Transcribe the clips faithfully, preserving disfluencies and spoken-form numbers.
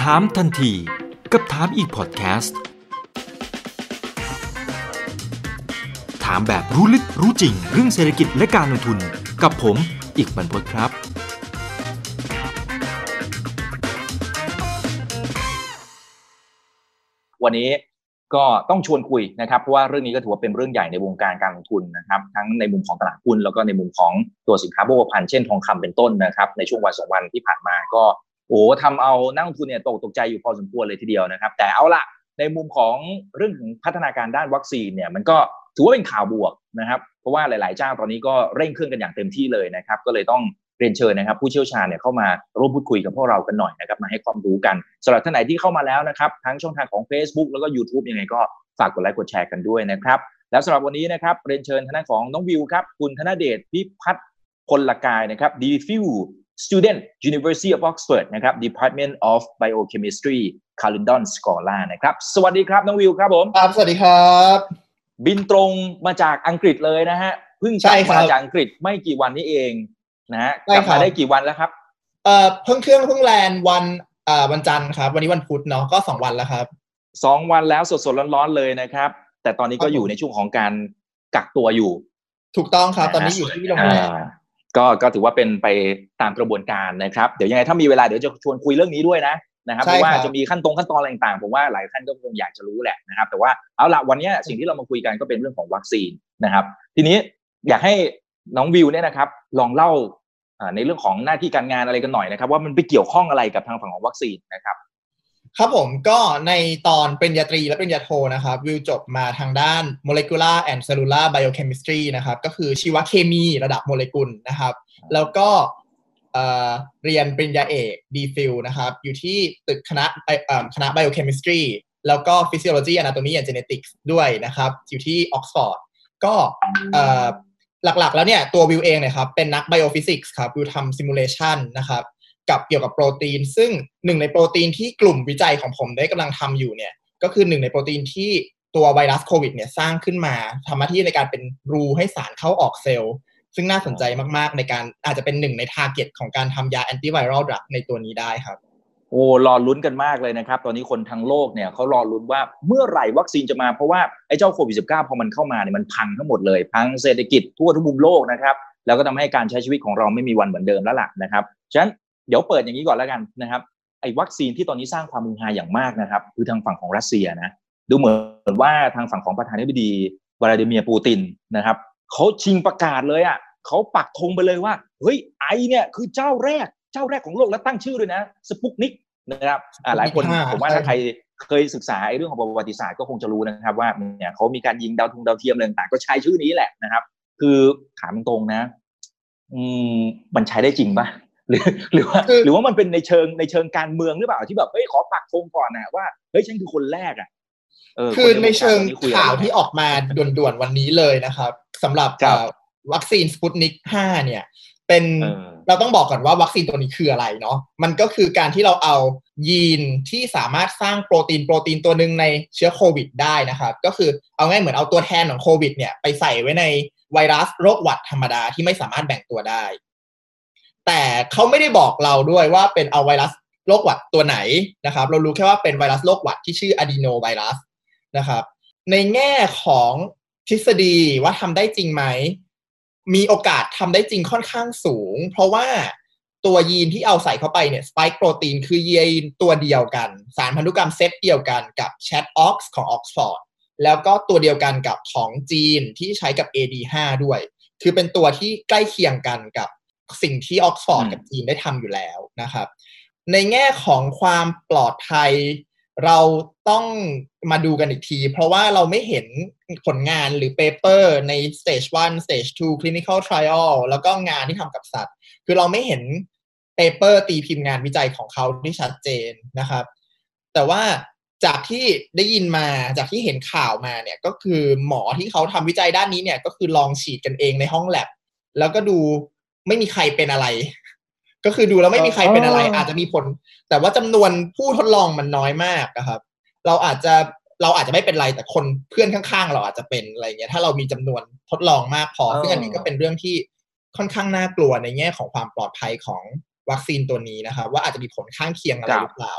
ถามทันทีกับถามอีกพอดแคสต์ถามแบบรู้ลึกรู้จริงเรื่องเศรษฐกิจและการลงทุนกับผมอีกบรรพตครับวันนี้ก็ต้องชวนคุยนะครับเพราะว่าเรื่องนี้ก็ถือว่าเป็นเรื่องใหญ่ในวงการการลงทุนนะครับทั้งในมุมของตลาดหุ้นแล้วก็ในมุมของตัวสินค้าโภคภัณฑ์เช่นทองคำเป็นต้นนะครับในช่วงวันสองวันที่ผ่านมาก็โอ้ทำเอานักลงทุนเนี่ยตกตกใจอยู่พอสมควรเลยทีเดียวนะครับแต่เอาละในมุมของเรื่องของพัฒนาการด้านวัคซีนเนี่ยมันก็ถือว่าเป็นข่าวบวกนะครับเพราะว่าหลายๆเจ้าตอนนี้ก็เร่งเครื่องกันอย่างเต็มที่เลยนะครับก็เลยต้องเรียนเชิญนะครับผู้เชี่ยวชาญเนี่ยเข้ามาร่วมพูดคุยกับพวกเรากันหน่อยนะครับมาให้ความรู้กันสำหรับท่านไหนที่เข้ามาแล้วนะครับทั้งช่องทางของ Facebook แล้วก็ YouTube ยังไงก็ฝากกดไลค์กดแชร์กันด้วยนะครับแล้วสำหรับวันนี้นะครับเรียนเชิญทางด้านของน้องวิวครับคุณธนเดชพิพัฒน์พลกายนะครับ ดี ฟิล Student University of Oxford นะครับ Department of Biochemistry Clarendon Scholar นะครับสวัสดีครับน้องวิวครับผมครับสวัสดีครับบินตรงมาจากอังกฤษเลยนะฮะเพิ่งกลับมาจากอังกฤษไม่กี่วันนี้เองนะฮะกลับมาได้กี่วันแล้วครับเอ่อเพิ่งเครื่องเพิ่งแลนด์วันเอ่อวันจันทร์ครับวันนี้วันพุธเนาะก็สองวันแล้วครับสองวันแล้วสดๆร้อนๆเลยนะครับแต่ตอนนี้ก็อยู่ในช่วงของการกักตัวอยู่ถูกต้องครับตอนนี้อยู่ที่โรงแรมก็ก็ถือว่าเป็นไปตามกระบวนการนะครับเดี๋ยวยังไงถ้ามีเวลาเดี๋ยวจะชวนคุยเรื่องนี้ด้วยนะนะครับเพราะว่าจะมีขั้นตรงขั้นตอนอะไรต่างๆผมว่าหลายท่านก็คงอยากจะรู้แหละนะครับแต่ว่าเอาละวันนี้สิ่งที่เรามาคุยกันก็เป็นเรื่องของวัคซีนนะครับทีนี้อยากให้น้องวิวเนี่ยนะครับลองเล่าในเรื่องของหน้าที่การงานอะไรกันหน่อยนะครับว่ามันไปเกี่ยวข้องอะไรกับทางฝั่งของวัคซีนนะครับครับผมก็ในตอนปริญญาตรีและปริญญาโทนะครับวิวจบมาทางด้าน molecular and cellular biochemistry นะครับก็คือชีวเคมีระดับโมเลกุลนะครับแล้วก็เอ่อเรียนปริญญาเอก ดี ฟิล นะครับอยู่ที่ตึกคณะเอ่อคณะ biochemistry แล้วก็ physiology anatomy and genetics ด้วยนะครับอยู่ที่ Oxford ก็เอ่อหลักๆแล้วเนี่ยตัววิวเองเนี่ยครับเป็นนัก biophysics ครับวิวทำ simulation นะครับกับเกี่ยวกับโปรตีนซึ่งหนึ่งในโปรตีนที่กลุ่มวิจัยของผมได้กำลังทำอยู่เนี่ยก็คือหนึ่งในโปรตีนที่ตัวไวรัสโควิดเนี่ยสร้างขึ้นมาทำหน้าที่ในการเป็นรูให้สารเข้าออกเซลล์ซึ่งน่าสนใจมากๆในการอาจจะเป็นหนึ่งในทาร์เก็ตของการทำยาแอนติไวรัลดรักในตัวนี้ได้ครับโอ้รอลุ้นกันมากเลยนะครับตอนนี้คนทั้งโลกเนี่ยเขารอลุ้นว่าเมื่อไหร่วัคซีนจะมาเพราะว่าไอ้เจ้าโควิด สิบเก้า พอมันเข้ามาเนี่ยมันพังทั้งหมดเลยพังเศรษฐกิจทั่วทุกมุมโลกนะครับแล้วก็ทำให้การใช้ชีวิตของเราไม่มีวันเหมือนเดิมแล้วล่ะนะครับฉะนั้นเดี๋ยวเปิดอย่างนี้ก่อนแล้วกันนะครับไอ้วัคซีนที่ตอนนี้สร้างความมือฮาอย่างมากนะครับคือทางฝั่งของรัสเซียนะดูเหมือนว่าทางฝั่งของประธานาธิบดีวลาดิเมียร์ปูตินนะครับเขาชิงประกาศเลยอ่ะเขาปักธงไปเลยว่าเฮ้ยไอเนี่ยคือเจ้าแรกเจ้าแรกของโลกและตั้งชื่อด้วยนะสปุกนิกนะครับอ่าหลายคนผมว่าถ้าใครเคยศึกษาไอ้เรื่องของประวัติศาสตร์ก็คงจะรู้นะครับว่าเนี่ยเขามีการยิงดาวธงดาวเทียมอะไรต่างๆก็ใช้ชื่อนี้แหละนะครับคือถามตรงๆนะอืมมันใช้ได้จริงป่ะหรือหรือว่าหรือว่ามันเป็นในเชิงในเชิงการเมืองหรือเปล่าที่แบบเฮ้ยขอปักธงก่อนนะว่าเฮ้ยฉันคือคนแรกอ่ะเออคือในเชิงข่าวที่ออกมาด่วนๆวันนี้เลยนะครับสำหรับวัคซีนสปุตนิกห้าเนี่ยเป็นเราต้องบอกก่อนว่าวัคซีนตัวนี้คืออะไรเนาะมันก็คือการที่เราเอายีนที่สามารถสร้างโปรตีนโปรตีนตัวหนึ่งในเชื้อโควิดได้นะครับก็คือเอาง่ายเหมือนเอาตัวแทนของโควิดเนี่ยไปใส่ไว้ในไวรัสโรคหวัดธรรมดาที่ไม่สามารถแบ่งตัวได้แต่เขาไม่ได้บอกเราด้วยว่าเป็นเอาไวรัสโรคหวัดตัวไหนนะครับเรารู้แค่ว่าเป็นไวรัสโรคหวัดที่ชื่ออะดีโนไวรัสนะครับในแง่ของทฤษฎีว่าทำได้จริงไหมมีโอกาสทำได้จริงค่อนข้างสูงเพราะว่าตัวยีนที่เอาใส่เข้าไปเนี่ยสไปค์โปรตีนคือยีนตัวเดียวกันสารพันธุกรรมเซตเดียวกันกับ แชท ออกซ์ ของ Oxford แล้วก็ตัวเดียวกันกับของจีนที่ใช้กับ เอ ดี ห้า ด้วยคือเป็นตัวที่ใกล้เคียงกันกับสิ่งที่ Oxford กับจีนได้ทำอยู่แล้วนะครับในแง่ของความปลอดภัยเราต้องมาดูกันอีกทีเพราะว่าเราไม่เห็นผลงานหรือเปเปอร์ใน stage วัน stage ทู clinical trial แล้วก็งานที่ทำกับสัตว์คือเราไม่เห็นเปเปอร์ตีพิมพ์งานวิจัยของเขาที่ชัดเจนนะครับแต่ว่าจากที่ได้ยินมาจากที่เห็นข่าวมาเนี่ยก็คือหมอที่เขาทำวิจัยด้านนี้เนี่ยก็คือลองฉีดกันเองในห้องแลบแล้วก็ดูไม่มีใครเป็นอะไรก็คือดูแล้วไม่มีใครเป็นอะไรอาจจะมีผลแต่ว่าจำนวนผู้ทดลองมันน้อยมากนะครับเราอาจจะเราอาจจะไม่เป็นไรแต่คนเพื่อนข้างๆเราอาจจะเป็นอะไรเงี้ยถ้าเรามีจำนวนทดลองมากพอซึ่งอันนี้ก็เป็นเรื่องที่ค่อนข้างน่ากลัวในแง่ของความปลอดภัยของวัคซีนตัวนี้นะครับว่าอาจจะมีผลข้างเคียงอะไรหรือเปล่า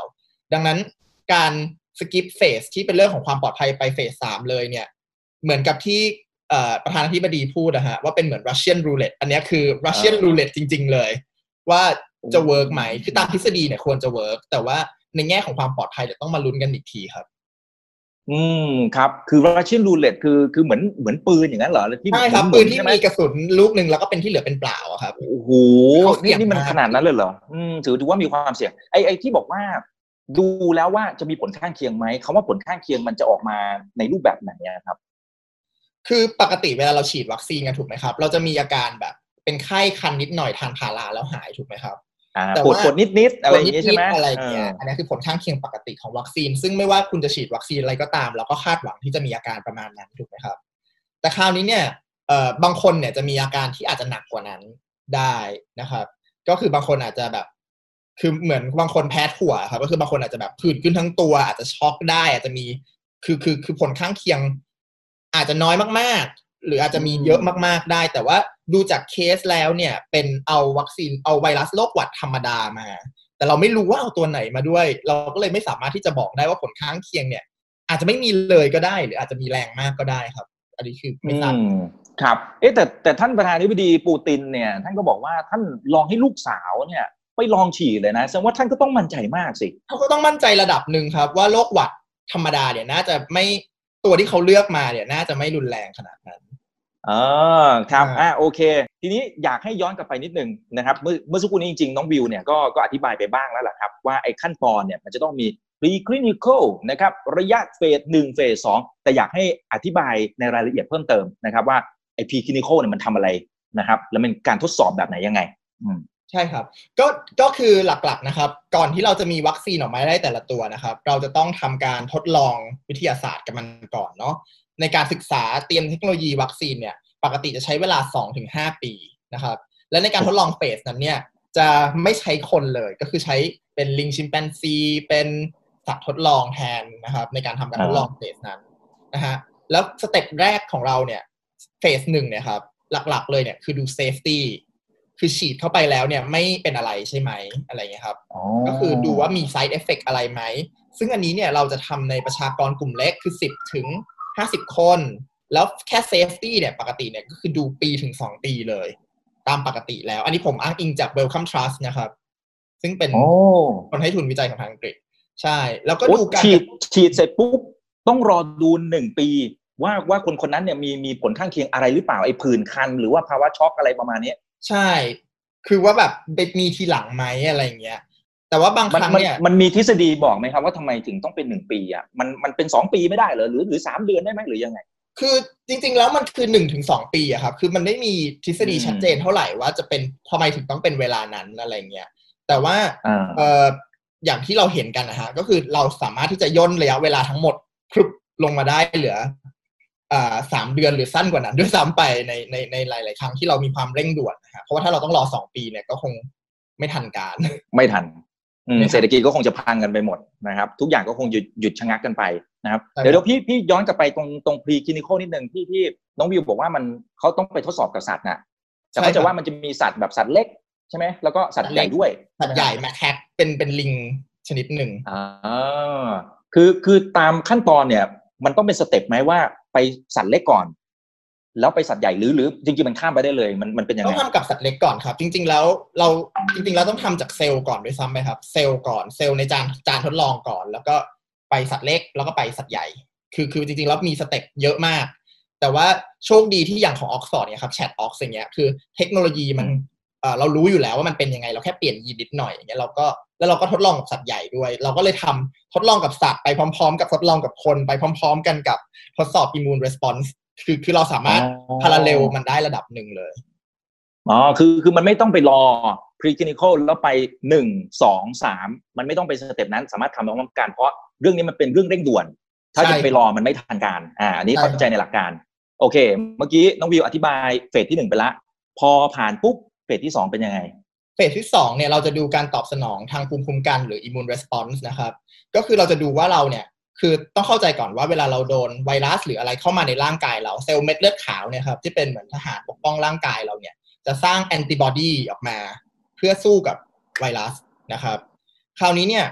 ดังนั้นการสกิปเฟสที่เป็นเรื่องของความปลอดภัยไปเฟสสามเลยเนี่ยเหมือนกับที่ประธานาธิบดีพูดนะฮะว่าเป็นเหมือน Russian roulette อันนี้คือ Russian roulette จริงๆเลยว่าจะเวิร์กไหมคือตามทฤษฎีเนี่ยควรจะเวิร์กแต่ว่าในแง่ของความปลอดภัยเดี๋ยวต้องมาลุ้นกันอีกทีครับอืมครับคือ Russian roulette คือคือเหมือนเหมือนปืนอย่างนั้นเหรอที่ใช่ครับปืนที่มีกระสุนลูกนึงแล้วก็เป็นที่เหลือเป็นเปล่าครับโอ้โหนี่นี่มันขนาดนั้นเลยเหรออืมถือถือว่ามีความเสี่ยงไอ้ไอ้ที่บอกว่าดูแล้วว่าจะมีผลข้างเคียงไหมคำว่าผลข้างเคียงมันจะออกมาในรูปแบบไหนครับคือปกติเวลาเราฉีดวัคซีนกันถูกไหมครับเราจะมีอาการแบบเป็นไข้คันนิดหน่อยทานพาราแล้วหายถูกไหมครับแต่ปวดปวดนิดๆอะไรอย่างนี้ใช่ไหมอะไรอย่างเงี้ยอันนี้คือผลข้างเคียงปกติของวัคซีนซึ่งไม่ว่าคุณจะฉีดวัคซีนอะไรก็ตามเราก็คาดหวังที่จะมีอาการประมาณนั้นถูกไหมครับแต่คราวนี้เนี่ยเอ่อบางคนเนี่ยจะมีอาการที่อาจจะหนักกว่านั้นได้นะครับก็คือบางคนอาจจะแบบคือเหมือนบางคนแพ้ถั่วครับก็คือบางคนอาจจะแบบผื่นขึ้นทั้งตัวอาจจะช็อกได้อาจจะมีคือคือคือผลข้างเคียงอาจจะน้อยมากๆหรืออาจจะมีเยอะมากๆได้แต่ว่าดูจากเคสแล้วเนี่ยเป็นเอาวัคซีนเอาไวรัสโรคหวัดธรรมดามาแต่เราไม่รู้ว่าเอาตัวไหนมาด้วยเราก็เลยไม่สามารถที่จะบอกได้ว่าผลข้างเคียงเนี่ยอาจจะไม่มีเลยก็ได้หรืออาจจะมีแรงมากก็ได้ครับอันนี้คือไม่ทราบครับเอ๊ะแต่แต่ท่านประธานาธิบดีปูตินเนี่ยท่านก็บอกว่าท่านลองให้ลูกสาวเนี่ยไปลองฉีดเลยนะแสดงว่าท่านก็ต้องมั่นใจมากสิเขาก็ต้องมั่นใจระดับหนึ่งครับว่าโรคหวัดธรรมดาเนี่ยน่าจะไม่ตัวที่เขาเลือกมาเนี่ยน่าจะไม่รุนแรงขนาดนั้นอ๋อครับอ่าโอเคทีนี้อยากให้ย้อนกลับไปนิดนึงนะครับเมื่อเมื่อสักครู่นี้จริงๆน้องวิวเนี่ยก็ก็อธิบายไปบ้างแล้วแหละครับว่าไอ้ขั้นตอนเนี่ยมันจะต้องมี preclinical นะครับระยะเฟสหนึ่งเฟสสองแต่อยากให้อธิบายในรายละเอียดเพิ่มเติมนะครับว่าไอ้ preclinical เนี่ยมันทำอะไรนะครับแล้วเป็นการทดสอบแบบไหนยังไงอืมใช่ครับก็ก็คือหลักๆนะครับก่อนที่เราจะมีวัคซีนออกมาได้แต่ละตัวนะครับเราจะต้องทำการทดลองวิทยาศาสตร์กับมันก่อนเนาะในการศึกษาเตรียมเทคโนโลยีวัคซีนเนี่ยปกติจะใช้เวลา สองถึงห้า ปีนะครับและในการทดลองเฟสนั้นเนี่ยจะไม่ใช้คนเลยก็คือใช้เป็นลิงชิมแปนซีเป็นสัตว์ทดลองแทนนะครับในการทำการทดลองเฟสนั้นนะฮะแล้วสเต็ปแรกของเราเนี่ยเฟสหนึ่งเนี่ยครับหลักๆเลยเนี่ยคือดูเซฟตี้คือฉีดเข้าไปแล้วเนี่ยไม่เป็นอะไรใช่ไหมอะไรเงี้ยครับก็คือดูว่ามี side effect อะไรไหมซึ่งอันนี้เนี่ยเราจะทำในประชากรกลุ่มเล็กคือสิบถึงห้าสิบคนแล้วแค่ safety เนี่ยปกติเนี่ยก็คือดูปีถึงสองปีเลยตามปกติแล้วอันนี้ผมอ้างอิงจาก Wellcome Trust นะครับซึ่งเป็นคนให้ทุนวิจัยของทางอังกฤษใช่แล้วก็ดูการฉีดฉีดเสร็จปุ๊บต้องรอดูหนึ่งปีว่าว่าคนคนนั้นเนี่ยมีมีผลข้างเคียงอะไรหรือเปล่าไอ้ผื่นคันหรือว่าภาวะช็อกอะไรประมาณนี้ใช่คือว่าแบบมีทีหลังไหมอะไรเงี้ยแต่ว่าบางครั้งเนี่ยมันมีทฤษฎีบอกไหมครับว่าทำไมถึงต้องเป็นหนึ่งปีอ่ะมันมันเป็นสองปีไม่ได้เหรอหรือหรือสามเดือนได้ไหมหรือยังไงคือจริงๆแล้วมันคือหนึ่งถึงสองปีอะครับคือมันไม่มีทฤษฎีชัดเจนเท่าไหร่ว่าจะเป็นทำไมถึงต้องเป็นเวลานั้นอะไรเงี้ยแต่ว่าเอ่ออย่างที่เราเห็นกันนะฮะก็คือเราสามารถที่จะย่นระยะเวลาทั้งหมดครุบลงมาได้เหลืออ่าสามเดือนหรือสั้นกว่านั้นด้วยซ้ำไปในในในหลายๆครั้งที่เรามีความเร่งด่วนนะฮะเพราะว่าถ้าเราต้องรอสองปีเนี่ยก็คงไม่ทันการไม่ทันเศรษฐกิจก็คงจะพังกันไปหมดนะครับทุกอย่างก็คงหยุดหยุดชะงักกันไปนะครับเดี๋ยวเดี๋ยวพี่พี่ย้อนกลับไปตรงตรง preclinical นิดนึงที่ที่น้องวิวบอกว่ามันเขาต้องไปทดสอบกับสัตว์น่ะแต่เขาจะว่ามันจะมีสัตว์แบบสัตว์เล็กใช่ไหมแล้วก็สัตว์ใหญ่ด้วยสัตว์ใหญ่แมคแคทเป็นเป็นลิงชนิดหนึ่งอ่าคือคือตามขั้นตอนเนี่ยมันต้องเป็นสเต็ปไหมว่าไปสัตว์เล็กก่อนแล้วไปสัตว์ใหญ่หรือหรือจริงๆมันข้ามไปได้เลยมันมันเป็นยังไงต้องทำกับสัตว์เล็กก่อนครับจริงๆแล้วเราจริงๆแล้วต้องทำจากเซลล์ก่อนด้วยซ้ำไหมครับเซลล์ก่อนเซลล์ในจานจานทดลองก่อนแล้วก็ไปสัตว์เล็กแล้วก็ไปสัตว์ใหญ่คือคือจริงๆแล้วมีสเต็ปเยอะมากแต่ว่าโชคดีที่อย่างของออกซฟอร์ดเนี่ยครับแชทออกซ์อย่างเงี้ยคือเทคโนโลยีมันเอ่อเรารู้อยู่แล้วว่ามันเป็นยังไงเราแค่เปลี่ยนยีนนิดหน่อยอย่างเงี้ยเราก็แล้วเราก็ทดลองกับสัตว์ใหญ่ด้วยเราก็เลยทำทดลองกับสัตว์ไปพร้อมๆกับทดลองกับคนไปพร้อมๆกันกับทดสอบ immune response คือคือเราสามารถพาราเลลมันได้ระดับหนึ่งเลยอ๋อคือคือมันไม่ต้องไปรอ preclinical แล้วไปหนึ่ง สอง สามมันไม่ต้องไปสเต็ปนั้นสามารถทำพร้อมกันเพราะเรื่องนี้มันเป็นเรื่องเร่งด่วนถ้าจะไปรอมันไม่ทันการอ่าอันนี้เข้าใจในหลักการโอเคเมื่อกี้น้องวิวอธิบายเฟสที่หนึ่งไปละพอผ่านปุ๊บเฟสที่สองเป็นยังไงเฟสที่สองเนี่ยเราจะดูการตอบสนองทางภูมิคุ้มกันหรือ immune response นะครับก็คือเราจะดูว่าเราเนี่ยคือต้องเข้าใจก่อนว่าเวลาเราโดนไวรัสหรืออะไรเข้ามาในร่างกายเราเซลล์เม็ดเลือดขาวเนี่ยครับที่เป็นเหมือนทหารปกป้องร่างกายเราเนี่ยจะสร้างแอนติบอดีออกมาเพื่อสู้กับไวรัสนะครับคราวนี้เนี่ย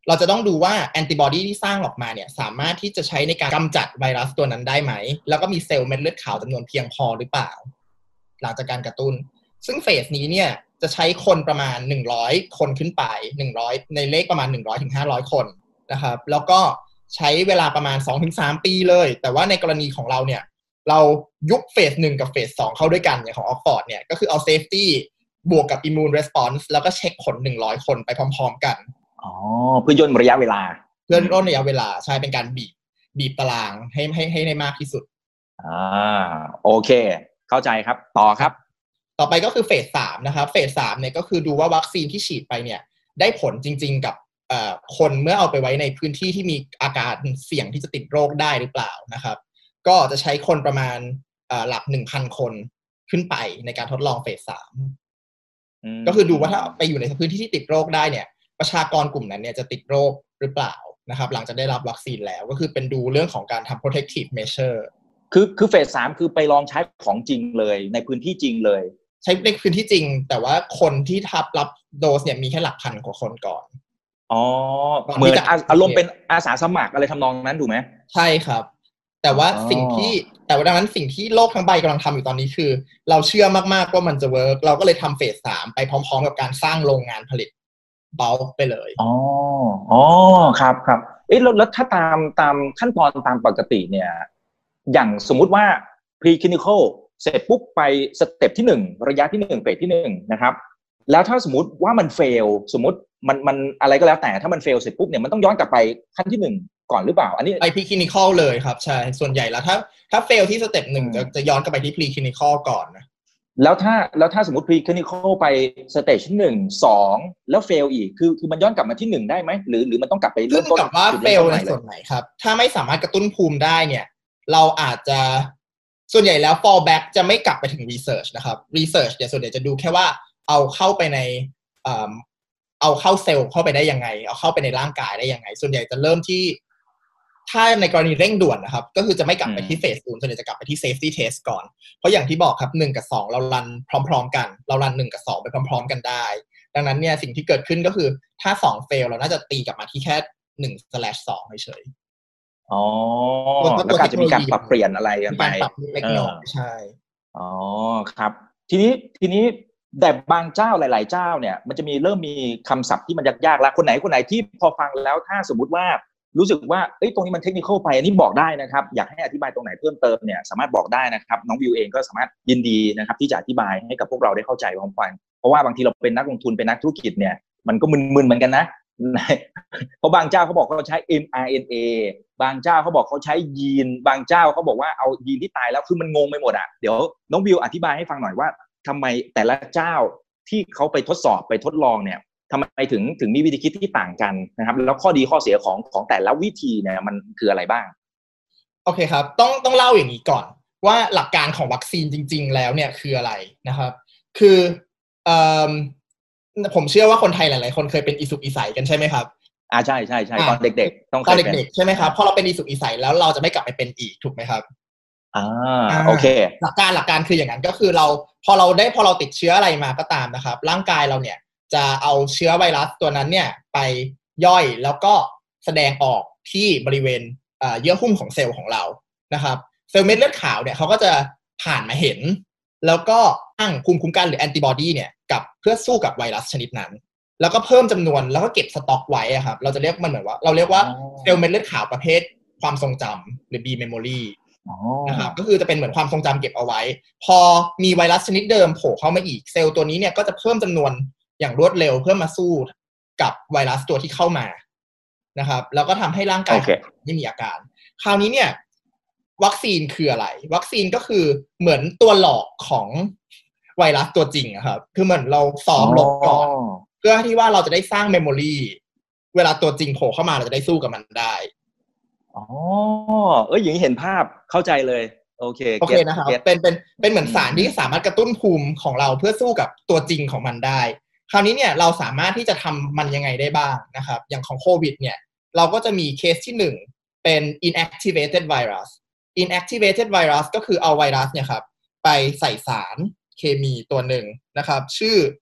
เราจะต้องดูว่าแอนติบอดีที่สร้างออกมาเนี่ยสามารถที่จะใช้ในการกำจัดไวรัสตัวนั้นได้ไหมแล้วก็มีเซลล์เม็ดเลือดขาวจำนวนเพียงพอหรือเปล่าหลังจากการกระตุ้นซึ่งเฟสนี้เนี่ยจะใช้คนประมาณหนึ่งร้อยคนขึ้นไปหนึ่งร้อยในเลขประมาณหนึ่งร้อยถึงห้าร้อยคนนะครับแล้วก็ใช้เวลาประมาณ สองถึงสาม ปีเลยแต่ว่าในกรณีของเราเนี่ยเรายุบเฟสหนึ่งกับเฟสสองเข้าด้วยกันอย่างของออกฟอร์ดเนี่ยก็คือเอาเซฟตี้บวกกับ Immune Response แล้วก็เช็คผลหนึ่งร้อยคนไปพร้อมๆกันอ๋อเพื่อย่นระยะเวลาเพื่อย่นระยะเวลาใช่เป็นการบีบบีบตารางให้ให้ให้ได้มากที่สุดอ่าโอเคเข้าใจครับต่อครับต่อไปก็คือเฟสสามนะครับเฟสสามเนี่ยก็คือดูว่าวัคซีนที่ฉีดไปเนี่ยได้ผลจริงๆกับเอ่อคนเมื่อเอาไปไว้ในพื้นที่ที่มีอาการเสี่ยงที่จะติดโรคได้หรือเปล่านะครับก็จะใช้คนประมาณเอ่อหลัก หนึ่งพัน คนขึ้นไปในการทดลองเฟสสามก็คือดูว่าถ้าไปอยู่ในพื้นที่ที่ติดโรคได้เนี่ยประชากรกลุ่มนั้นเนี่ยจะติดโรคหรือเปล่านะครับหลังจากได้รับวัคซีนแล้วก็คือเป็นดูเรื่องของการทำ protective measure คือคือเฟสสามคือไปลองใช้ของจริงเลยในพื้นที่จริงเลยใช้ในพื้นที่จริงแต่ว่าคนที่ทับรับโดสเนี่ยมีแค่หลักพันกว่าคนก่อนอ๋อเหมือนอารมณ์เป็นอาสาสมัครอะไรทำนองนั้นถูกไหมใช่ครับแต่ว่าสิ่งที่แต่ว่าดังนั้นสิ่งที่โลกทั้งใบกำลังทำอยู่ตอนนี้คือเราเชื่อมากๆว่ามันจะเวิร์กเราก็เลยทำเฟสสามไปพร้อมๆกับการสร้างโรงงานผลิตเบลไปเลยอ๋ออ๋อครับครับเอ๊ะแล้วถ้าตามตามขั้นตอนตามปกติเนี่ยอย่างสมมุติว่า preclinical เสร็จปุ๊บไปสเต็ปที่หนึ่งระยะที่หนึ่งเฟสที่หนึ่งนะครับแล้วถ้าสมมุติว่ามันเฟลสมมุติมันมันอะไรก็แล้วแต่ถ้ามันเฟลเสร็จปุ๊บเนี่ยมันต้องย้อนกลับไปขั้นที่หนึ่งก่อนหรือเปล่าอันนี้ไป preclinical เลยครับใช่ส่วนใหญ่แล้วถ้าถ้าเฟลที่สเต็ปหนึ่งจะจะย้อนกลับไปที่ preclinical ก่อนนะแล้วถ้าแล้วถ้าสมมติ preclinical ไปสเตจที่หนึ่ง สองแล้วเฟลอีกคือคือมันย้อนกลับมาที่หนึ่งได้ไหมหรือหรือมันต้องกลับไปเริ่มต้นกับว่าเฟลในส่วนไหนครับถ้าไม่สามารถกระตุ้นภูมิได้เนี่ยเราอาจจะส่วนใหญ่แล้ว fallback จะไม่กลับไปถึง research นะครับ research เดี๋ยวส่วนใหญ่จะดูแค่ว่าเอาเข้าไปในเอาเข้าเซลล์เข้าไปได้ยังไงเอาเข้าไปในร่างกายได้ยังไงส่วนใหญ่จะเริ่มที่ถ้าในกรณีเร่งด่วนนะครับก็คือจะไม่กลับไปที่เฟสศูนย์ส่วนใหญ่จะกลับไปที่ safety test ก่อนเพราะอย่างที่บอกครับหนึ่งกับสองเรารันพร้อมๆกันเรารันหนึ่งกับสองไปพร้อมๆกันได้ดังนั้นเนี่ยสิ่งที่เกิดขึ้นก็คือถ้าสองเฟลเราน่าจะตีกลับมาที่แค่หนึ่งสแลชสองเฉยๆอ๋อแล้วก็จะมีการปรับเปลี่ยนอะไรกันไปการปรับเล็กน้อยใช่อ๋อครับทีนี้ทีนี้แต่บางเจ้าหลายๆเจ้าเนี่ยมันจะมีเริ่มมีคำศัพท์ที่มันยากๆแล้วคนไหนคนไหนที่พอฟังแล้วถ้าสมมุติว่ารู้สึกว่าเอ้ยตรงนี้มันเทคนิคอลไปอันนี้บอกได้นะครับอยากให้อธิบายตรงไหนเพิ่มเติมเนี่ยสามารถบอกได้นะครับน้องวิวเองก็สามารถยินดีนะครับที่จะอธิบายให้กับพวกเราได้เข้าใจพร้อมกันเพราะว่าบางทีเราเป็นนักลงทุนเป็นนักธุรกิจเนี่ยมันก็มึนๆเหมือนกันนะเพราะบางเจ้าเขาบอกเขาใช้ เอ็ม อาร์ เอ็น เอ บางเจ้าเขาบอกเขาใช้ยีนบางเจ้าเขาบอกว่าเอายีนที่ตายแล้วคือมันงงไปหมดอ่ะเดี๋ยวน้องวิวอธิบายให้ฟังหน่อยว่าทำไมแต่ละเจ้าที่เขาไปทดสอบไปทดลองเนี่ยทำไมถึงถึงมีวิธีคิดที่ต่างกันนะครับแล้วข้อดีข้อเสียของของแต่ละวิธีเนี่ยมันคืออะไรบ้างโอเคครับต้องต้องเล่าอย่างนี้ก่อนว่าหลักการของวัคซีนจริงๆแล้วเนี่ยคืออะไรนะครับคือเอ่อผมเชื่อว่าคนไทยหลายๆคนเคยเป็นอิสุกอิสัยกันใช่ไหมครับอ่าใช่ใช่ใช่ตอนเด็กๆต้องตอนเด็กๆใช่ไหมครับพอเราเป็นอิสุกอิสัยแล้วเราจะไม่กลับไปเป็นอีกถูกไหมครับอ่าโอเคหลักการหลักการคืออย่างนั้นก็คือเราพอเราได้พอเราติดเชื้ออะไรมาก็ตามนะครับร่างกายเราเนี่ยจะเอาเชื้อไวรัสตัวนั้นเนี่ยไปย่อยแล้วก็แสดงออกที่บริเวณเยื่อหุ้มของเซลล์ของเรานะครับเซลล์เม็ดเลือดขาวเนี่ยเขาก็จะผ่านมาเห็นแล้วก็ตั้งภูมิคุ้มกันหรือแอนติบอดีเนี่ยกับเพื่อสู้กับไวรัสชนิดนั้นแล้วก็เพิ่มจำนวนแล้วก็เก็บสต็อกไว้ครับเราจะเรียกมันเหมือนว่าเราเรียกว่าเซลล์เม็ดเลือดขาวประเภทความทรงจำหรือ B memory นะครับก็คือจะเป็นเหมือนความทรงจำเก็บเอาไว้พอมีไวรัสชนิดเดิมโผล่เข้ามาอีกเซลล์ตัวนี้เนี่ยก็จะเพิ่มจำนวนอย่างรวดเร็วเพื่อมาสู้กับไวรัสตัวที่เข้ามานะครับแล้วก็ทำให้ร่างกาย okay. ไม่มีอาการคราวนี้เนี่ยวัคซีนคืออะไรวัคซีนก็คือเหมือนตัวหลอกของไวรัสตัวจริงครับคือเหมือนเราซ้อมลบก่อนเพื่อที่ว่าเราจะได้สร้างเมมโมรีเวลาตัวจริงโผล่เข้ามาเราจะได้สู้กับมันได้อ๋อเอ้ยอย่างนี้เห็นภาพเข้าใจเลยโอเคโอเคนะครับเป็นเป็นเป็นเหมือนสารที่สามารถกระตุ้นภูมิของเราเพื่อสู้กับตัวจริงของมันได้คราวนี้เนี่ยเราสามารถที่จะทำมันยังไงได้บ้างนะครับอย่างของโควิดเนี่ยเราก็จะมีเคสที่หนึ่งเป็น inactivated virus inactivated virus ก็คือเอาไวรัสเนี่ยครับไปใส่สารเคมีตัวหนึ่งนะครับชื่อ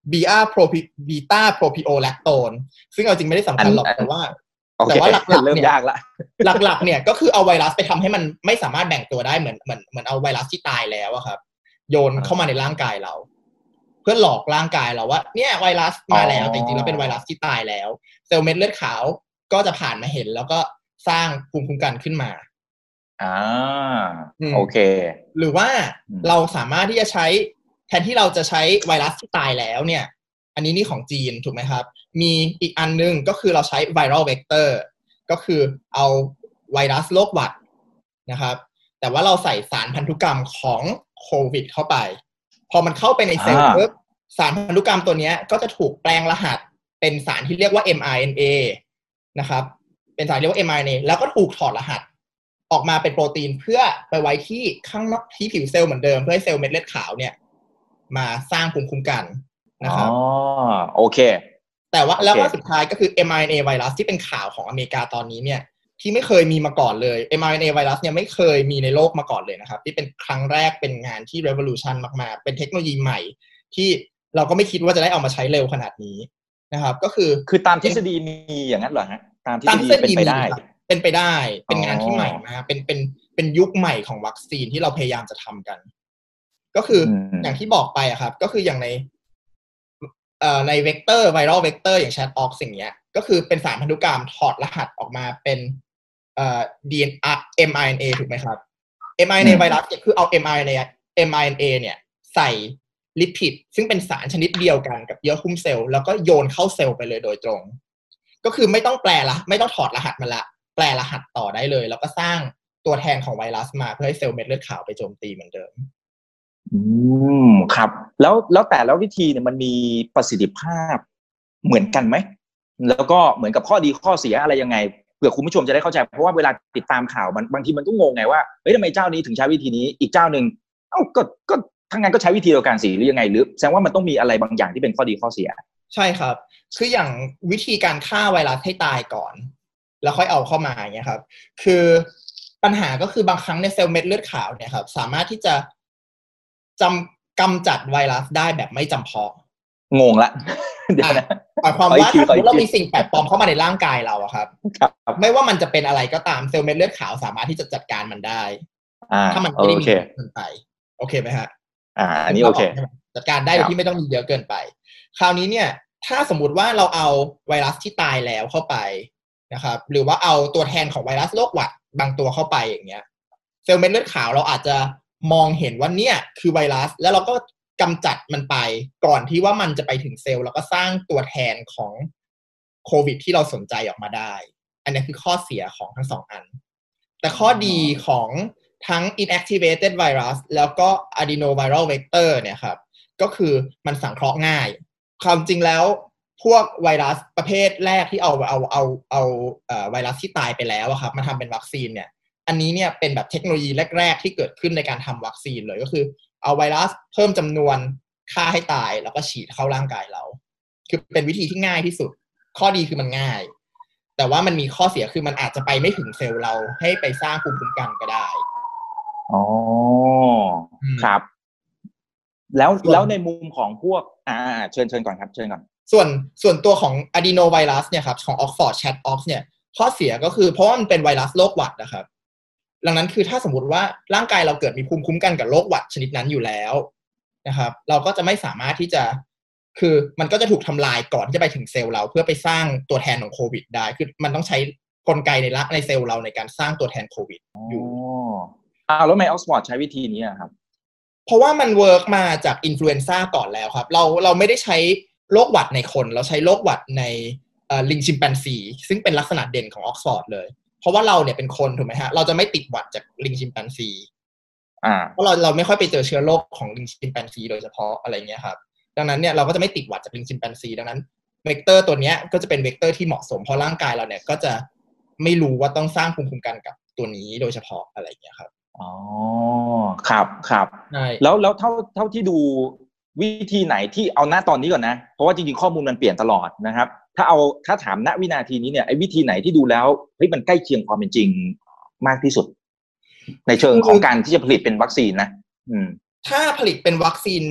บีอาร์ beta propiolactone ซึ่งเอาจริงไม่ได้สำคัญหรอกแต่ว่าแต่ว่าหลักๆเริ่มยากละหลักๆเนี่ยก็คือเอาไวรัสไปทำให้มันไม่สามารถแบ่งตัวได้เหมือนเหมือนเหมือนเอาไวรัสที่ตายแล้วอะครับโยนเข้ามาในร่างกายเราเพื่อหลอกร่างกายเราว่าเนี่ยไวรัสมาแล้วแต่จริงๆแล้วเป็นไวรัสที่ตายแล้วเซลล์เม็ดเลือดขาวก็จะผ่านมาเห็นแล้วก็สร้างภูมิคุ้มกันขึ้นมาอ่าโอเคหรือว่าเราสามารถที่จะใช้แทนที่เราจะใช้ไวรัสที่ตายแล้วเนี่ยอันนี้นี่ของจีนถูกไหมครับมีอีกอันนึงก็คือเราใช้ viral vector ก็คือเอาไวรัสโรคหวัดนะครับแต่ว่าเราใส่สารพันธุกรรมของโควิดเข้าไปพอมันเข้าไปในเซลล์ปุ๊บสารพันธุกรรมตัวนี้ก็จะถูกแปลงรหัสเป็นสารที่เรียกว่า เอ็ม อาร์ เอ็น เอ นะครับเป็นสารเรียกว่า เอ็ม อาร์ เอ็น เอ แล้วก็ถูกถอดรหัสออกมาเป็นโปรตีนเพื่อไปไว้ที่ข้างนอกที่ผิวเซลล์เหมือนเดิมเพื่อให้เซลล์เม็ดเลือดขาวเนี่ยมาสร้างภูมิคุ้มกันนะครับอ๋อโอเคแต่ว่าแล้วก็สุดท้ายก็คือ เอ็ม อาร์ เอ็น เอ ไวรัสที่เป็นข่าวของอเมริกาตอนนี้เนี่ยที่ไม่เคยมีมาก่อนเลย เอ็ม อาร์ เอ็น เอ ไวรัสเนี่ยไม่เคยมีในโลกมาก่อนเลยนะครับที่เป็นครั้งแรกเป็นงานที่ revolution มากๆเป็นเทคโนโลยีใหม่ที่เราก็ไม่คิดว่าจะได้เอามาใช้เร็วขนาดนี้นะครับก็คือคือตามทฤษฎีมีอย่างนั้นเหรอฮะตามทฤษฎีเป็นไปได้เป็นไปได้เป็นงานที่ใหม่มากเป็นเป็นเป็นยุคใหม่ของวัคซีนที่เราพยายามจะทำกันก็คืออย่างที่บอกไปอะครับก็คืออย่างในเอ่อในเวกเตอร์ไวรัลเวกเตอร์อย่าง Chat-Ox สิ่งเนี้ยก็คือเป็นสารพันธุกรรมถอดรหัสออกมาเป็นเอ่อ ดี เอ็น เอ เอ็ม อาร์ เอ็น เอ ถูกไหมครับ เอ็ม อาร์ เอ็น เอ ไวรัสเนี่ยคือเอา เอ็ม อาร์ เอ็น เอ เอ็ม อาร์ เอ็น เอ เนี่ยใส่ลิพิดซึ่งเป็นสารชนิดเดียวกันกับเยื่อหุ้มเซลล์แล้วก็โยนเข้าเซลล์ไปเลยโดยตรงก็คือไม่ต้องแปลละไม่ต้องถอดรหัสมาละแปลรหัสต่อได้เลยแล้วก็สร้างตัวแทนของไวรัสมาเพื่อให้เซลล์เม็ดเลือดขาวไปโจมตีเหมือนเดิมอืมครับแล้วแล้วแต่ละวิธีเนี่ยมันมีประสิทธิภาพเหมือนกันไหมแล้วก็เหมือนกับข้อดีข้อเสียอะไรยังไงเผื่อคุณผู้ชมจะได้เข้าใจเพราะว่าเวลาติดตามข่าวมันบางทีมันก็งงไงว่าเฮ้ยทำไมเจ้านี้ถึงใช้วิธีนี้อีกเจ้านึงเอ้าก็ก็ทั้งนั้นก็ใช้วิธีเดียวกันสิหรือยังไงหรือแสดงว่ามันต้องมีอะไรบางอย่างที่เป็นข้อดีข้อเสียใช่ครับคืออย่างวิธีการฆ่าไวรัสให้ตายก่อนแล้วค่อยเอาเข้ามาอย่างเงี้ยครับคือปัญหาก็คือบางครั้งในเซลล์เม็ดเลือดขาวเนี่ยครับสามารถที่จะจำกำจัดไวรัสได้แบบไม่จำเพาะงงละเดี๋ยวนะหมายความว่าถ้าเรามีสิ่งแปลกปลอมเข้ามาในร่างกายเราอะครับไม่ว่ามันจะเป็นอะไรก็ตามเซลล์เม็ดเลือดขาวสามารถที่จะจัดการมันได้ถ้ามันไม่ได้มีเยอะเกินไปโอเคไหมฮะอ่าอันนี้โอเคจัดการได้โดยที่ไม่ต้องมีเยอะเกินไปคราวนี้เนี่ยถ้าสมมุติว่าเราเอาไวรัสที่ตายแล้วเข้าไปนะครับหรือว่าเอาตัวแทนของไวรัสโรคหวัดบางตัวเข้าไปอย่างเงี้ยเซลล์เม็ดเลือดขาวเราอาจจะมองเห็นว่าเนี่ยคือไวรัสแล้วเราก็กำจัดมันไปก่อนที่ว่ามันจะไปถึงเซลล์แล้วก็สร้างตัวแทนของโควิดที่เราสนใจออกมาได้อันนี้คือข้อเสียของทั้งสองอันแต่ข้อดีของทั้ง inactivated virus แล้วก็ adenoviral vector เนี่ยครับก็คือมันสังเคราะห์ง่ายความจริงแล้วพวกไวรัสประเภทแรกที่เอาเอาเอาเอาเอ่อไวรัสที่ตายไปแล้วอะครับมาทำเป็นวัคซีนเนี่ยอันนี้เนี่ยเป็นแบบเทคโนโลยีแรกๆที่เกิดขึ้นในการทำวัคซีนเลยก็คือเอาไวรัสเพิ่มจำนวนฆ่าให้ตายแล้วก็ฉีดเข้าร่างกายเราคือเป็นวิธีที่ง่ายที่สุดข้อดีคือมันง่ายแต่ว่ามันมีข้อเสียคือมันอาจจะไปไม่ถึงเซลล์เราให้ไปสร้างภูมิคุ้มกันก็ได้อ๋อครับแล้วแล้วในมุมของพวกอ่าเชิญเชิญก่อนครับเชิญก่อนส่วนส่วนตัวของ adenovirus เนี่ยครับของ Oxford Chat-Ox เนี่ยข้อเสียก็คือเพราะว่ามันเป็นไวรัสโรคหวัดนะครับดังนั้นคือถ้าสมมติว่าร่างกายเราเกิดมีภูมิคุ้มกันกับโรคหวัดชนิดนั้นอยู่แล้วนะครับเราก็จะไม่สามารถที่จะคือมันก็จะถูกทำลายก่อนที่จะไปถึงเซลล์เราเพื่อไปสร้างตัวแทนของโควิดได้คือมันต้องใช้กลไกในละในเซลล์เราในการสร้างตัวแทนโควิดอยู่อ้าวแล้วทำไม Oxford ใช้วิธีนี้ครับเพราะว่ามันเวิร์กมาจากอินฟลูเอนซ่าก่อนแล้วครับเราเราไม่ได้ใช้โรคหวัดในคนเราใช้โรคหวัดในลิงชิมแปนซีซึ่งเป็นลักษณะเด่นของออกซฟอร์ดเลยเพราะว่าเราเนี่ยเป็นคนถูกไหมฮะเราจะไม่ติดหวัดจากลิงชิมแปนซีอ่าเพราะเราเราไม่ค่อยไปเจอเชื้อโรคของลิงชิมแปนซีโดยเฉพาะอะไรเงี้ยครับดังนั้นเนี่ยเราก็จะไม่ติดหวัดจากลิงชิมแปนซีดังนั้นเวกเตอร์ตัวเนี้ยก็จะเป็นเวกเตอร์ที่เหมาะสมเพราะร่างกายเราเนี่ยก็จะไม่รู้ว่าต้องสร้างภูมิคุ้มกันกับตัวนี้โดยเฉพาะอะไรเงี้ยครับอ๋อครับครับแล้วแล้วเท่าเท่าที่ดูวิธีไหนที่เอาหน้าตอนนี้ก่อนนะเพราะว่าจริงๆข้อมูลมันเปลี่ยนตลอดนะครับถ้าเอาถ้าถามณวินาทีนี้เนี่ยไอ้วิธีไหนที่ดูแล้วเฮ้ยมันใกล้เคียงความเป็นจริงมากที่สุดในเชิงของการที่จะผลิตเป็นวัคซีนนะอืมถ้าผลิตเป็นวัคซีน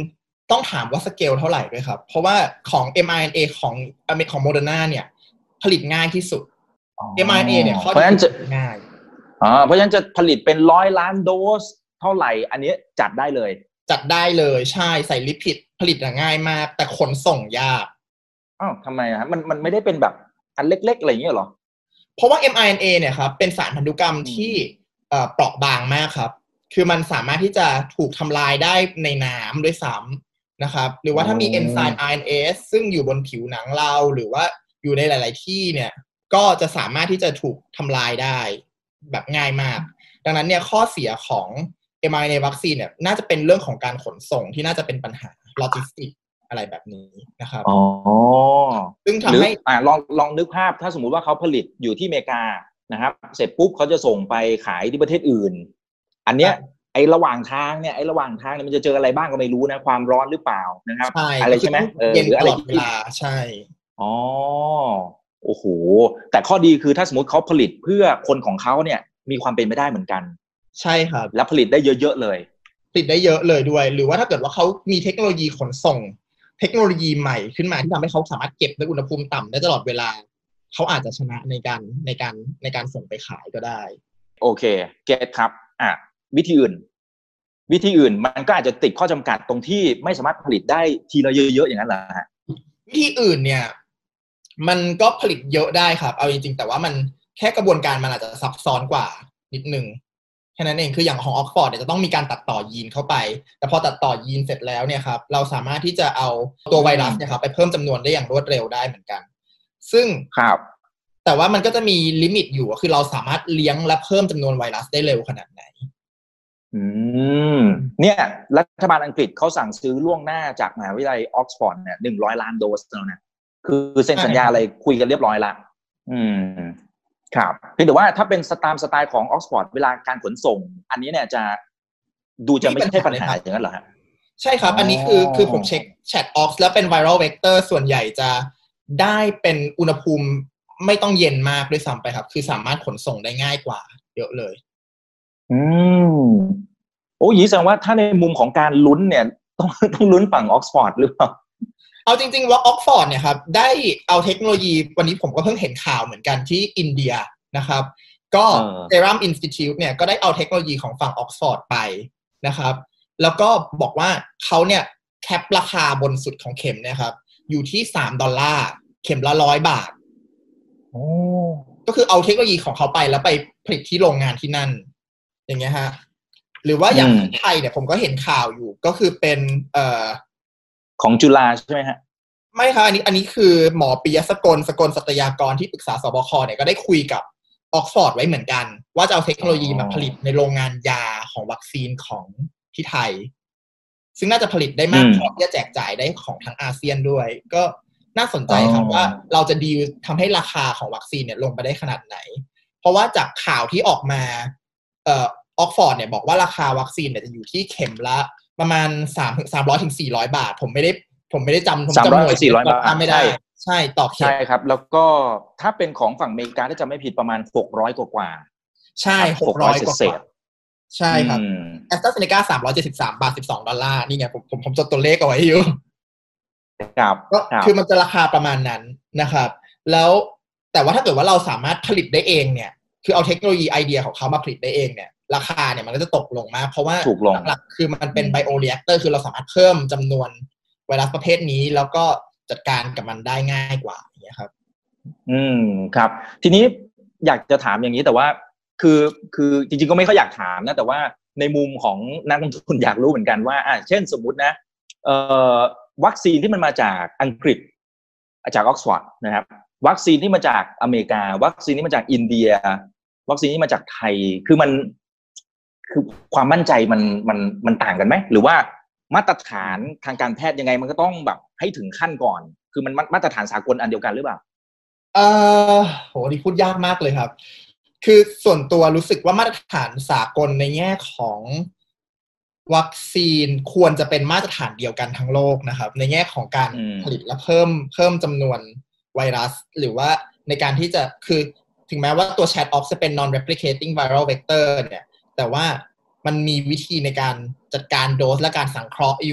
ต้องถามว่าสเกลเท่าไหร่ด้วยครับเพราะว่าของ เอ็ม อาร์ เอ็น เอ ของของ Moderna เนี่ยผลิตง่ายที่สุด เอ็ม อาร์ เอ็น เอ เนี่ยข้อดีง่ายอ๋อเพราะฉะนั้นจะผลิตเป็นร้อยล้านโดสเท่าไหร่อันนี้จัดได้เลยจัดได้เลยใช่ใส่ลิปิดผลิตง่ายมากแต่ขนส่งยากอ้าวทำไมอ่ะมันมันไม่ได้เป็นแบบอันเล็กๆอะไรอย่างเงี้ยหรอเพราะว่า เอ็ม อาร์ เอ็น เอ เนี่ยครับเป็นสารพันธุกรรมที่เอ่อเปราะบางมากครับคือมันสามารถที่จะถูกทำลายได้ในน้ำด้วยซ้ำนะครับหรือว่าถ้ามีเอนไซม์ อาร์ เอ็น เอส ซึ่งอยู่บนผิวหนังเราหรือว่าอยู่ในหลายๆที่เนี่ยก็จะสามารถที่จะถูกทำลายได้แบบง่ายมากดังนั้นเนี่ยข้อเสียของ เอ็ม อาร์ เอ็น เอ วัคซีนเนี่ยน่าจะเป็นเรื่องของการขนส่งที่น่าจะเป็นปัญหาโลจิสติกอะไรแบบนี้นะครับอ๋อซึ่งทำให้อ่าลองลองนึกภาพถ้าสมมุติว่าเขาผลิตอยู่ที่อเมริกานะครับเสร็จปุ๊บเขาจะส่งไปขายที่ประเทศอื่นอันเนี้ยไอ้ระหว่างทางเนี่ยไอ้ระหว่างทางเนี่ยมันจะเจออะไรบ้างก็ไม่รู้นะความร้อนหรือเปล่านะครับอะไรใช่ไหมเออหรืออะไรเวลาใช่อ๋อโอ้โหแต่ข้อดีคือถ้าสมมติเขาผลิตเพื่อคนของเขาเนี่ยมีความเป็นไปได้เหมือนกันใช่ครับและผลิตได้เยอะๆเลยผลิตได้เยอะเลยด้วยหรือว่าถ้าเกิดว่าเขามีเทคโนโลยีขนส่งเทคโนโลยีใหม่ขึ้นมาที่ทำให้เขาสามารถเก็บในอุณหภูมิต่ำได้ตลอดเวลาเขาอาจจะชนะในการในการในการส่งไปขายก็ได้โอเคเก็ทครับอ่ะวิธีอื่นวิธีอื่นมันก็อาจจะติดข้อจำกัดตรงที่ไม่สามารถผลิตได้ทีละเยอะๆอย่างนั้นเหรอฮะวิธีอื่นเนี่ยมันก็ผลิตเยอะได้ครับเอาจริงๆแต่ว่ามันแค่กระบวนการมันอาจจะซับซ้อนกว่านิดนึงแค่นั้นเองคืออย่างของออกฟอร์ดเนี่ยจะต้องมีการตัดต่อยีนเข้าไปแต่พอตัดต่อยีนเสร็จแล้วเนี่ยครับเราสามารถที่จะเอาตัวไวรัสเนี่ยครับไปเพิ่มจำนวนได้อย่างรวดเร็วได้เหมือนกันซึ่งครับแต่ว่ามันก็จะมีลิมิตอยู่คือเราสามารถเลี้ยงและเพิ่มจำนวนไวรัสได้เร็วขนาดไหนอืมเนี่ยรัฐบาลอังกฤษเขาสั่งซื้อล่วงหน้าจากมหาวิทยาลัยออกซฟอร์ดเนี่ยหนึ่งร้อยล้านโดสแล้วนะคือเซ็นสัญญาอะไรคุยกันเรียบร้อยละอืมครับเพียงแต่ว่าถ้าเป็นสไตล์สไตล์ของออกซฟอร์ดเวลาการขนส่งอันนี้เนี่ยจะดูจะไม่ใช่ปัญหาอย่างนั้นเหรอฮะใช่ครับอันนี้คือคือผมเช็คแชทออกแล้วเป็นไวรัลเวกเตอร์ส่วนใหญ่จะได้เป็นอุณหภูมิไม่ต้องเย็นมากด้วยซ้ำไปครับคือสามารถขนส่งได้ง่ายกว่าเยอะเลยอืมโอ้ยแสดงว่าถ้าในมุมของการลุ้นเนี่ยต้องต้องลุ้นฝั่งออกซฟอร์ดหรือเปล่าเอาจริงๆว่าออกฟอร์ดเนี่ยครับได้เอาเทคโนโลยีวันนี้ผมก็เพิ่งเห็นข่าวเหมือนกันที่อินเดียนะครับก็ Serum Institute เนี่ยก็ได้เอาเทคโนโลยีของฝั่งออกฟอร์ดไปนะครับแล้วก็บอกว่าเขาเนี่ยแคปราคาบนสุดของเข็มเนี่ยครับอยู่ที่สามดอลลาร์เข็มละหนึ่งร้อยบาทโอ้ก็คือเอาเทคโนโลยีของเขาไปแล้วไปผลิตที่โรงงานที่นั่นอย่างเงี้ยฮะหรือว่าอย่างไทยเนี่ยผมก็เห็นข่าวอยู่ก็คือเป็นเอ่อของจุฬาใช่ไหมฮะไม่ครับอันนี้อันนี้คือหมอปิยสกลสกลสัตยากรที่ปรึกษาสบคเนี่ยก็ได้คุยกับออกซฟอร์ดไว้เหมือนกันว่าจะเอาเทคโนโลยีมาผลิตในโรงงานยาของวัคซีนของที่ไทยซึ่งน่าจะผลิตได้มากพอที่จะแจกจ่ายได้ของทั้งอาเซียนด้วยก็น่าสนใจครับว่าเราจะดีลทำให้ราคาของวัคซีนเนี่ยลงไปได้ขนาดไหนเพราะว่าจากข่าวที่ออกมาเอ่อออกฟอร์ดเนี่ยบอกว่าราคาวัคซีนเนี่ยจะอยู่ที่เข็มละประมาณสามถึงสามร้อยถึงสี่ร้อยบาทผมไม่ได้ผมไม่ได้จำผมจำหน่วยสี่ร้อยบาทไม่ได้ใช่ต่อเข็มใช่ครับแล้วก็ถ้าเป็นของฝั่งอเมริกาถ้าจะไม่ผิดประมาณหกร้อยกว่าๆใช่หกร้อยกว่าใช่ครับแอสตราเซเนกาสามร้อยเจ็ดสิบสามบาทสิบสองดอลลาร์นี่ไงผมผมผมจดตัวเลขเอาไว้อยู่ครับก็คือมันจะราคาประมาณนั้นนะครับแล้วแต่ว่าถ้าเกิดว่าเราสามารถผลิตได้เองเนี่ยคือเอาเทคโนโลยีไอเดียของเขามาผลิตได้เองเนี่ยราคาเนี่ยมันก็จะตกลงมากเพราะว่าหลักๆคือมันเป็นไบโอเรีแอคเตอร์คือเราสามารถเพิ่มจำนวนไวรัสประเภทนี้แล้วก็จัดการกับมันได้ง่ายกว่าอย่างเงี้ยครับอืมครับทีนี้อยากจะถามอย่างนี้แต่ว่าคือคือจริงๆก็ไม่ค่อยอยากถามนะแต่ว่าในมุมของนักลงทุนอยากรู้เหมือนกันว่าอ่ะเช่นสมมุตินะเอ่อวัคซีนที่มันมาจากอังกฤษจากออกซฟอร์ดนะครับวัคซีนที่มาจากอเมริกาวัคซีนที่มาจากอินเดียวัคซีนที่มาจากไทยคือมันคือความมั่นใจมันมันมันต่างกันไหมหรือว่ามาตรฐานทางการแพทย์ยังไงมันก็ต้องแบบให้ถึงขั้นก่อนคือมันมาตรฐานสากลอันเดียวกันหรือเปล่าเออโหนี่พูดยากมากเลยครับคือส่วนตัวรู้สึกว่ามาตรฐานสากลในแง่ของวัคซีนควรจะเป็นมาตรฐานเดียวกันทั้งโลกนะครับในแง่ของการผลิตและเพิ่มเพิ่มจำนวนไวรัสหรือว่าในการที่จะคือถึงแม้ว่าตัว Chat-Ox จะเป็น non-replicating viral vector เนี่ยแต่ว่ามันมีวิธีในการจัดการโดสและการสังเคราะห์อยู่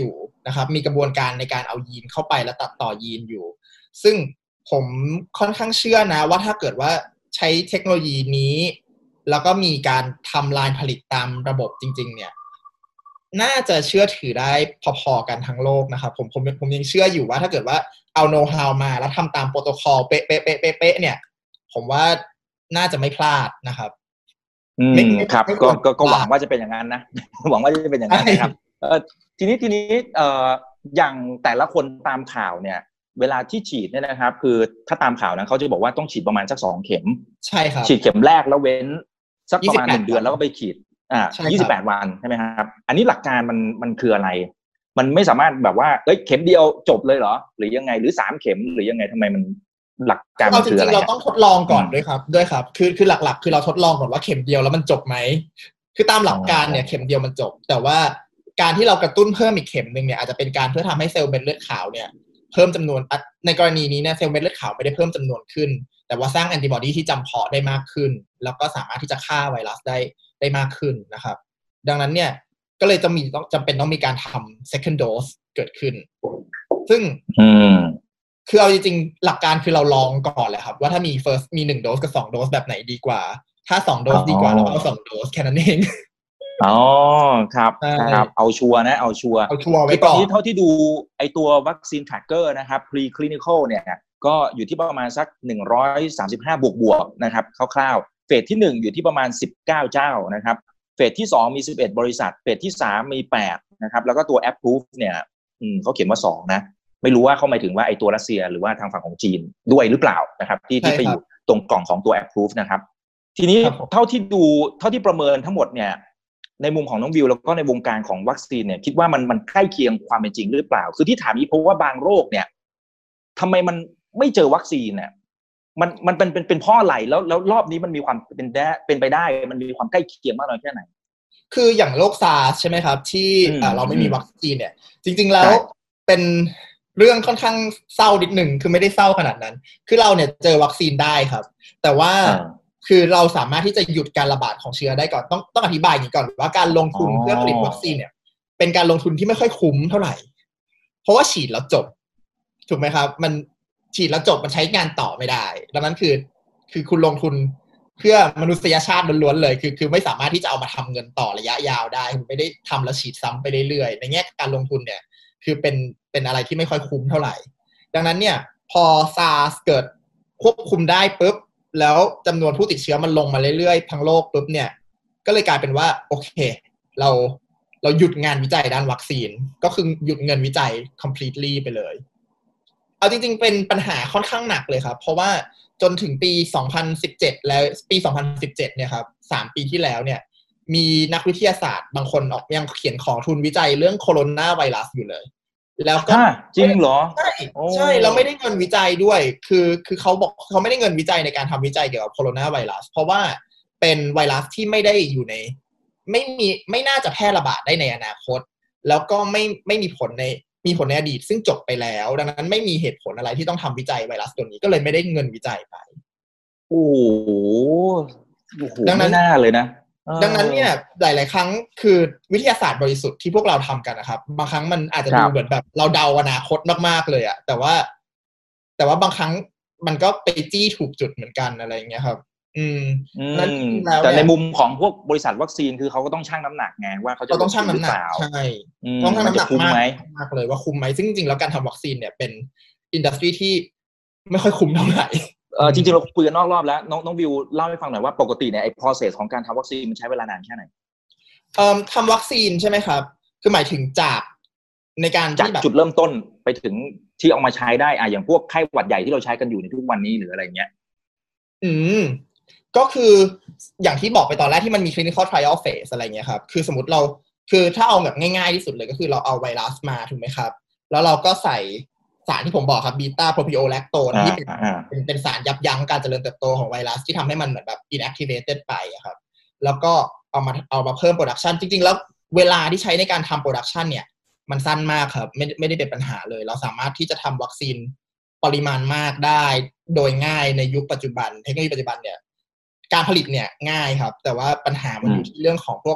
นะครับมีกระบวนการในการเอายีนเข้าไปแล้วตัดต่อยีนอยู่ซึ่งผมค่อนข้างเชื่อนะว่าถ้าเกิดว่าใช้เทคโนโลยีนี้แล้วก็มีการทำลายผลิตตามระบบจริงๆเนี่ยน่าจะเชื่อถือได้พอๆกันทั้งโลกนะครับผมผมผมยังเชื่ออยู่ว่าถ้าเกิดว่าเอาโน้ตฮาวมาแล้วทำตามโปรโตคอลเป๊ะเป๊ะเป๊ะเป๊ะเป๊ะเนี่ยผมว่าน่าจะไม่พลาดนะครับอืมครับก็ก็ก็หวังว่าจะเป็นอย่างนั้นนะหวังว่าจะเป็นอย่างนั้นนะครับเออทีนี้ทีนี้เอ่ออย่างแต่ละคนตามข่าวเนี่ยเวลาที่ฉีดเนี่ยนะครับคือถ้าตามข่าวนะเขาจะบอกว่าต้องฉีดประมาณสักสองเข็มใช่ครับฉีดเข็มแรกแล้วเว้นสักประมาณหนึ่งเดือนแล้วก็ไปฉีดอ่ายี่สิบแปดวันใช่ไหมครับอันนี้หลักการมันมันคืออะไรมันไม่สามารถแบบว่าเอ้ยเข็มเดียวจบเลยเหรอหรือยังไงหรือสามเข็มหรือยังไงทำไมมันหลักการมันคืออะไรเราต้องทดลองก่อนด้วยครับด้วยครับคือคือหลักๆคือเราทดลองก่อนว่าเข็มเดียวแล้วมันจบไหมคือตามหลักการเนี่ยเข็มเดียวมันจบแต่ว่าการที่เรากระตุ้นเพิ่มอีกเข็มนึงเนี่ยอาจจะเป็นการเพื่อทำให้เซลล์เม็ดเลือดขาวเนี่ยเพิ่มจำนวนในกรณีนี้เนี่ยเซลล์เม็ดเลือดขาวไม่ได้เพิ่มจำนวนขึ้นแต่ว่าสร้างแอนติบอดีที่จำเพาะได้มากขึ้นแล้วก็สามารถที่จะฆ่าไวรัสได้ได้มากขึ้นนะครับดังนั้นเนี่ยก็เลยจะมีต้องจำเป็นต้องมีการทำ second dose เกิดขึ้นซึ่งคือเอาจริงๆหลักการคือเราลองก่อนแหละครับว่าถ้ามี first มีหนึ่งโดสกับสองโดสแบบไหนดีกว่าถ้าสองโดสดีกว่าเราเอาสองโดสแค่นั้นเองอ๋อครับครับเอาชัวร์นะเอาชัวร์เอาชัวร์ไว้ก่อนตอนนี้เท่าที่ดูไอตัววัคซีนแทร็กเกอร์นะครับ pre-clinical เนี่ยก็อยู่ที่ประมาณสักหนึ่งร้อยสามสิบห้าบวกๆนะครับคร่าวๆเฟสที่หนึ่งอยู่ที่ประมาณสิบเก้าเจ้านะครับเฟสที่สองมีสิบเอ็ดบริษัทเฟสที่สามมีแปดนะครับแล้วก็ตัว approve เนี่ยอืมเขาเขียนว่าสองนะไม่รู้ว่าเขาหมายถึงว่าไอตัวรัสเซียหรือว่าทางฝั่งของจีนด้วยหรือเปล่านะครับที่ที่ไปอยู่ตรงกล่องของตัว approve นะครับทีนี้เท่าที่ดูเท่าที่ประเมินทั้งหมดเนี่ยในมุมของน้องวิวแล้วก็ในวงการของวัคซีนเนี่ยคิดว่ามันมันใกล้เคียงความเป็นจริงหรือเปล่าคือที่ถามนี้เพราะว่าบางโรคเนี่ยทำไมมันไม่เจอวัคซีนเนี่ยมันมันเป็นเป็นเป็นเพราะอะไรแล้วแล้วรอบนี้มันมีความเป็นได้เป็นไปได้มันมีความใกล้เคียงมากน้อยแค่ไหนคืออย่างโรคซาร์สใช่ไหมครับที่เราไม่มีวัคซีนเนี่ยจริงๆแล้วเป็นเรื่องค่อนข้างเศร้านิดหนึ่งคือไม่ได้เศร้าขนาดนั้นคือเราเนี่ยเจอวัคซีนได้ครับแต่ว่าคือเราสามารถที่จะหยุดการระบาดของเชื้อได้ก่อนต้องต้องอธิบายอย่างนี้ก่อนว่าการลงทุนเพื่อผลิตวัคซีนเนี่ยเป็นการลงทุนที่ไม่ค่อยคุ้มเท่าไหร่เพราะว่าฉีดแล้วจบถูกไหมครับมันฉีดแล้วจบมันใช้งานต่อไม่ได้ดังนั้นคือคือคุณลงทุนเพื่อมนุษยชาติล้วนๆเลยคือคือไม่สามารถที่จะเอามาทำเงินต่อระยะยาวได้คุณไม่ได้ทำแล้วฉีดซ้ำไปเรื่อยๆในแง่การลงทุนเนี่ยคือเป็นเป็นอะไรที่ไม่ค่อยคุ้มเท่าไหร่ดังนั้นเนี่ยพอ SARS เกิดควบคุมได้ปุ๊บแล้วจำนวนผู้ติดเชื้อมันลงมาเรื่อยๆทั้งโลกปุ๊บเนี่ยก็เลยกลายเป็นว่าโอเคเราเราหยุดงานวิจัยด้านวัคซีนก็คือหยุดเงินวิจัย completely ไปเลยเอาจริงๆเป็นปัญหาค่อนข้างหนักเลยครับเพราะว่าจนถึงปีสองพันสิบเจ็ดแล้วปีสองพันสิบเจ็ดเนี่ยครับสามปีที่แล้วเนี่ยมีนักวิทยาศาสตร์บางคนออกยังเขียนขอทุนวิจัยเรื่องโคโรนาไวรัสอยู่เลยแล้วก็จริงเหรอใช่ใช่เราไม่ได้เงินวิจัยด้วยคือคือเขาบอกเขาไม่ได้เงินวิจัยในการทำวิจัยเกี่ยวกับโคโรนาไวรัสเพราะว่าเป็นไวรัสที่ไม่ได้อยู่ในไม่มีไม่น่าจะแพร่ระบาดได้ในอนาคตแล้วก็ไม่ไม่มีผลในมีผลในอดีตซึ่งจบไปแล้วดังนั้นไม่มีเหตุผลอะไรที่ต้องทำวิจัยไวรัสตัวนี้ก็เลยไม่ได้เงินวิจัยไปโอ้โหดังนั้นไม่น่าเลยนะดังนั้นเนี่ยหลายๆครั้งคือวิทยาศาสตร์บริสุทธิ์ที่พวกเราทำกันนะครับบางครั้งมันอาจจะดูเหมือนแบบเราเดาอนาคตมากๆเลยอะแต่ว่าแต่ว่าบางครั้งมันก็ไปจี้ถูกจุดเหมือนกันอะไรอย่างเงี้ยครับอืมนั้นแต่ในมุมของพวกบริษัทวัคซีนคือเขาก็ต้องชั่งน้ำหนักไงว่าเขาจะต้องชั่งน้ำหนักใช่ต้องชั่งน้ำหนักมากมากเลยว่าคุ้มไหมซึ่งจริงๆแล้วการทำวัคซีนเนี่ยเป็นอินดัสทรีที่ไม่ค่อยคุ้มเท่าไหร่เออจริงๆเราคุยกันนอกรอบแล้วน้องน้องวิวเล่าให้ฟังหน่อยว่าปกติเนี่ยไอ้ process ของการทำวัคซีนมันใช้เวลานานแค่ไหนเอ่อทำวัคซีนใช่ไหมครับคือหมายถึงจากในการจากจุดเริ่มต้นไปถึงที่เอามาใช้ได้อ่ะอย่างพวกไข้หวัดใหญ่ที่เราใช้กันอยู่ในทุกวันนี้หรืออะไรเงี้ยอืมก็คืออย่างที่บอกไปตอนแรกที่มันมี clinical trial phase อะไรเงี้ยครับคือสมมติเราคือถ้าเอาแบบง่ายๆที่สุดเลยก็คือเราเอาไวรัสมาถูกไหมครับแล้วเราก็ใส่สารที่ผมบอกครับบีต้าโปรพิโอแลคโตนที่เป็นเป็นเป็นสารยับยั้งการเจริญเติบโตของไวรัสที่ทำให้มันเหมือนแบบ inactivated ไปอะครับแล้วก็เอามาเอามาเพิ่มโปรดักชันจริงๆแล้วเวลาที่ใช้ในการทำโปรดักชันเนี่ยมันสั้นมากครับไม่ไม่ได้เป็นปัญหาเลยเราสามารถที่จะทำวัคซีนปริมาณมากได้โดยง่ายในยุคปัจจุบันเทคโนโลยีปัจจุบันเนี่ยการผลิตเนี่ยง่ายครับแต่ว่าปัญหามันอยู่ที่เรื่องของพวก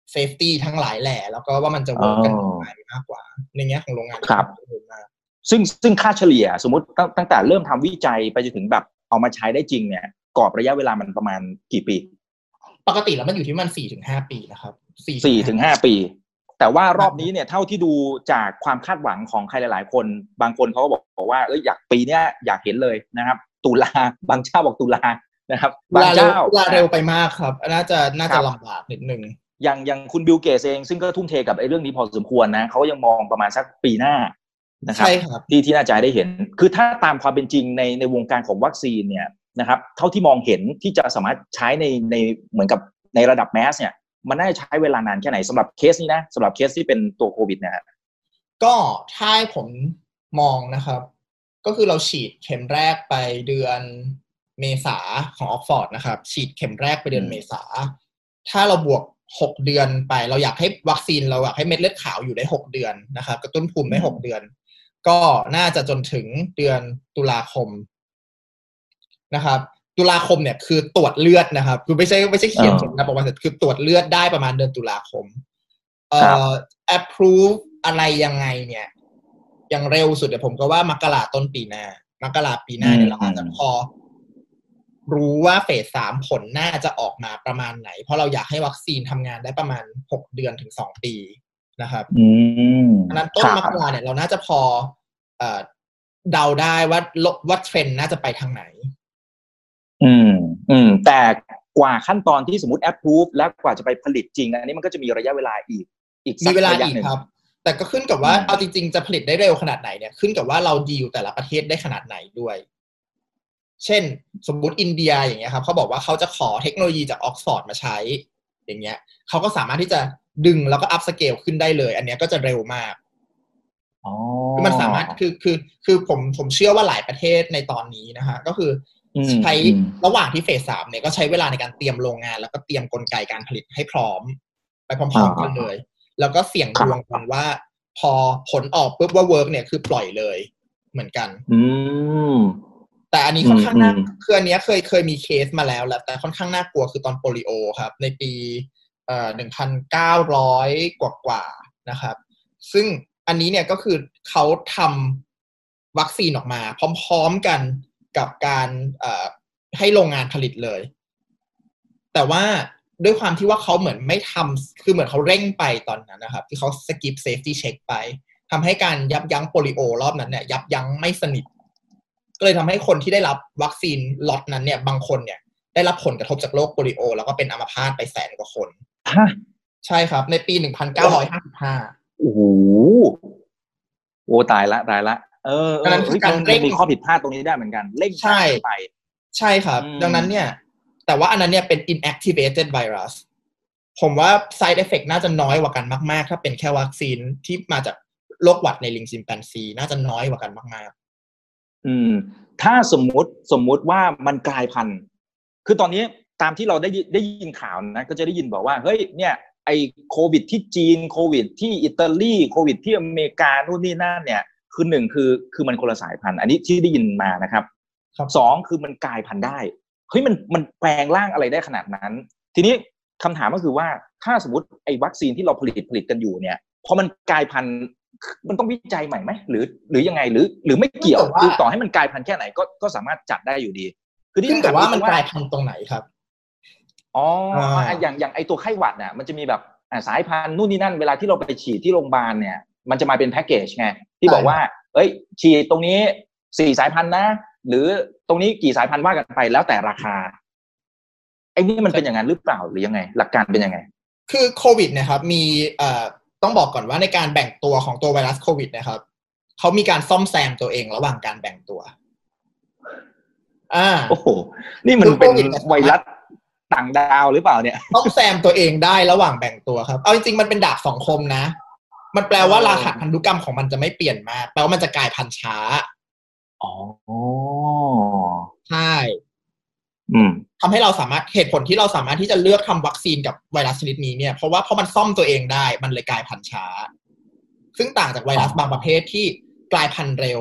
เซฟตี้ทั้งหลายแหล่แล้วก็ว่ามันจะเวิร์กกันยังไงมากกว่าในแง่ของโรงงานครับซึ่งซึ่งค่าเฉลี่ยสมมติตั้งตั้งแต่เริ่มทำวิจัยไปจนถึงแบบเอามาใช้ได้จริงเนี่ยกรอบระยะเวลามันประมาณกี่ปีปกติแล้วมันอยู่ที่มัน สี่ถึงห้า ปีนะครับสี่ถึงห้า ปีแต่ว่ารอบนี้เนี่ยเท่าที่ดูจากความคาดหวังของใครหลายๆคนบางคนเขาก็บอกว่าเอ้ยอยากปีเนี้ยอยากเห็นเลยนะครับตุลาบางเจ้าบอกตุลานะครับบางเจ้าตุลาเร็วไปมากครับน่าจะน่าจะลำบากนิดนึงอย่างอย่างคุณบิลเกตส์เองซึ่งก็ทุ่มเทกับไอ้เรื่องนี้พอสมควรนะเขายังมองประมาณสักปีหน้านะครับที่ที่น่าจะได้เห็นคือถ้าตามความเป็นจริงในในวงการของวัคซีนเนี่ยนะครับเท่าที่มองเห็นที่จะสามารถใช้ในในเหมือนกับในระดับแมสเนี่ยมันน่าจะใช้เวลานานแค่ไหนสำหรับเคสนี้นะสำหรับเคสที่เป็นตัวโควิดนะฮะก็ถ้าผมมองนะครับก็คือเราฉีดเข็มแรกไปเดือนเมษาของออกฟอร์ดนะครับฉีดเข็มแรกไปเดือนเมษาถ้าเราบวกหกเดือนไปเราอยากให้วัคซีนเราอยากให้เม็ดเลือดขาวอยู่ได้หกเดือนนะครับกระตุ้นภูมิได้หกเดือนก็น่าจะจนถึงเดือนตุลาคมนะครับตุลาคมเนี่ยคือตรวจเลือดนะครับคือไม่ใช่ไม่ใช่เขียนผลนะบอกว่าคือตรวจเลือดได้ประมาณเดือนตุลาคมเอ่อ approve อะไรยังไงเนี่ยอย่างเร็วสุดเดี๋ยวผมก็ว่ามกราต้นปีหน้ามกราปีหน้าเนี่ยเราอาจจะพอรู้ว่าเฟสสามผลน่าจะออกมาประมาณไหนเพราะเราอยากให้วัคซีนทำงานได้ประมาณหกเดือนถึงสองปีนะครับอันนั้นต้นมกราเนี่ยเราน่าจะพอเอ่อเดาได้ว่าว่าเทรนด์น่าจะไปทางไหนอืมอืมแต่กว่าขั้นตอนที่สมมติ approve แล้วกว่าจะไปผลิตจริงอันนี้มันก็จะมีระยะเวลาอีกอีกมีเวลาอีกครับแต่ก็ขึ้นกับว่าเอาจริงๆจะผลิตได้เร็วขนาดไหนเนี่ยขึ้นกับว่าเราดีลแต่ละประเทศได้ขนาดไหนด้วยเช่นสมมุติอินเดียอย่างเงี้ยครับเขาบอกว่าเขาจะขอเทคโนโลยีจากออกซฟอร์ดมาใช้อย่างเงี้ยเขาก็สามารถที่จะดึงแล้วก็อัพสเกลขึ้นได้เลยอันนี้ก็จะเร็วมากอ๋อมันสามารถคือคือคือผมผมเชื่อว่าหลายประเทศในตอนนี้นะฮะก็คือใช้ระหว่างที่เฟสสามเนี่ยก็ใช้เวลาในการเตรียมโรงงานแล้วก็เตรียมกลไกการผลิตให้พร้อมไปพร้อมๆกันเลยแล้วก็เสี่ยงดวงกันว่าพอผลออกปุ๊บว่าเวิร์กเนี่ยคือปล่อยเลยเหมือนกันอืมแต่อันนี้ค่อนข้างน่าคืออันนี้เคยเคยมีเคสมาแล้วแหละแต่ค่อนข้างน่ากลัวคือตอนโปลิโอครับในปีเอ่อหนึ่งพันเก้าร้อยกว่าๆนะครับซึ่งอันนี้เนี่ยก็คือเขาทำวัคซีนออกมาพร้อมๆกันกับการเอ่อให้โรงงานผลิตเลยแต่ว่าด้วยความที่ว่าเขาเหมือนไม่ทำคือเหมือนเขาเร่งไปตอนนั้นนะครับที่เขาสกิปเซฟตี้เช็คไปทำให้การยับยั้งโปลิโอรอบนั้นเนี่ยยับยั้งไม่สนิทก็เลยทำให้คนที่ได้รับวัคซีนล็อตนั้นเนี่ยบางคนเนี่ยได้รับผลกระทบจากโรคโปลิโอแล้วก็เป็นอัมพาตไปแสนกว่าคนใช่ครับในปีหนึ่งพันเก้าร้อยห้าสิบห้าโอ้โหโอ้ตายละตายละเออดังนั้นคือการเร่งมีข้อผิดพลาดตรงนี้ได้เหมือนกันเร่งใช่ไปใช่ครับดังนั้นเนี่ยแต่ว่าอันนั้นเนี่ยเป็น inactivated virus ผมว่า side effect น่าจะน้อยกว่ากันมากๆถ้าเป็นแค่วัคซีนที่มาจากโรคหวัดในลิงซิมแปนซีน่าจะน้อยกว่ากันมากๆอืมถ้าสมมุติสมมุติว่ามันกลายพันธุ์คือตอนนี้ตามที่เราได้ได้ยินข่าวนะก็จะได้ยินบอกว่าเฮ้ยเนี่ยไอ้โควิดที่จีนโควิดที่อิตาลีโควิดที่อเมริกานู่นนี่นั่นเนี่ยคือหนึ่งคือคือมันคนละสายพันธุ์อันนี้ที่ได้ยินมานะครับสองคือมันกลายพันธุ์ได้เฮ้ยมันมันแปลงร่างอะไรได้ขนาดนั้นทีนี้คำถามก็คือว่าถ้าสมมติไอ้วัคซีนที่เราผลิตผลิตกันอยู่เนี่ยพอมันกลายพันธุ์มันต้องวิจัยใหม่ไหมหรือหรือยังไงหรือหรือไม่เกี่ยวคือต่อให้มันกลายพันธุ์แค่ไหนก็ก็สามารถจัดได้อยู่ดีคือที่แต่ว่ามันกลายพันธุ์ตรงไหนครับอ๋ออย่างอย่างไอ้ตัวไข้หวัดเนี่ยมันจะมีแบบสายพันธุ์นู่นนี่นั่นเวลาที่เราไปฉีดที่โรงพยาบาลเนี่ยมันจะมาเป็นแพ็กเกจไงที่บอกว่าเอ้ยฉีดตรงนี้สี่สายพันธุ์นะหรือตรงนี้กี่สายพันธุ์ว่ากันไปแล้วแต่ราคาไอ้นี่มันเป็นอย่างนั้นหรือเปล่าหรือยังไงหลักการเป็นยังไงคือโควิดนะครับมีเอ่อต้องบอกก่อนว่าในการแบ่งตัวของตัวไวรัสโควิดนะครับเขามีการซ่อมแซมตัวเองระหว่างการแบ่งตัวอ่าโอ้โหนี่มันเป็นไวรัสต่างดาวหรือเปล่าเนี่ยซ่อมแซมตัวเองได้ระหว่างแบ่งตัวครับเอาจริงๆมันเป็นดาบสองคมนะมันแปลว่ารหัสพันธุกรรมของมันจะไม่เปลี่ยนมากแปลว่ามันจะกลายพันธุ์ช้าอ๋อใช่อืมทำให้เราสามารถเหตุผลที่เราสามารถที่จะเลือกทำวัคซีนกับไวรัสชนิดนี้เนี่ยเพราะว่าเพราะมันซ่อมตัวเองได้มันเลยกลายพันธุ์ช้าซึ่งต่างจากไวรัสบางประเภทที่กลายพันธุ์เร็ว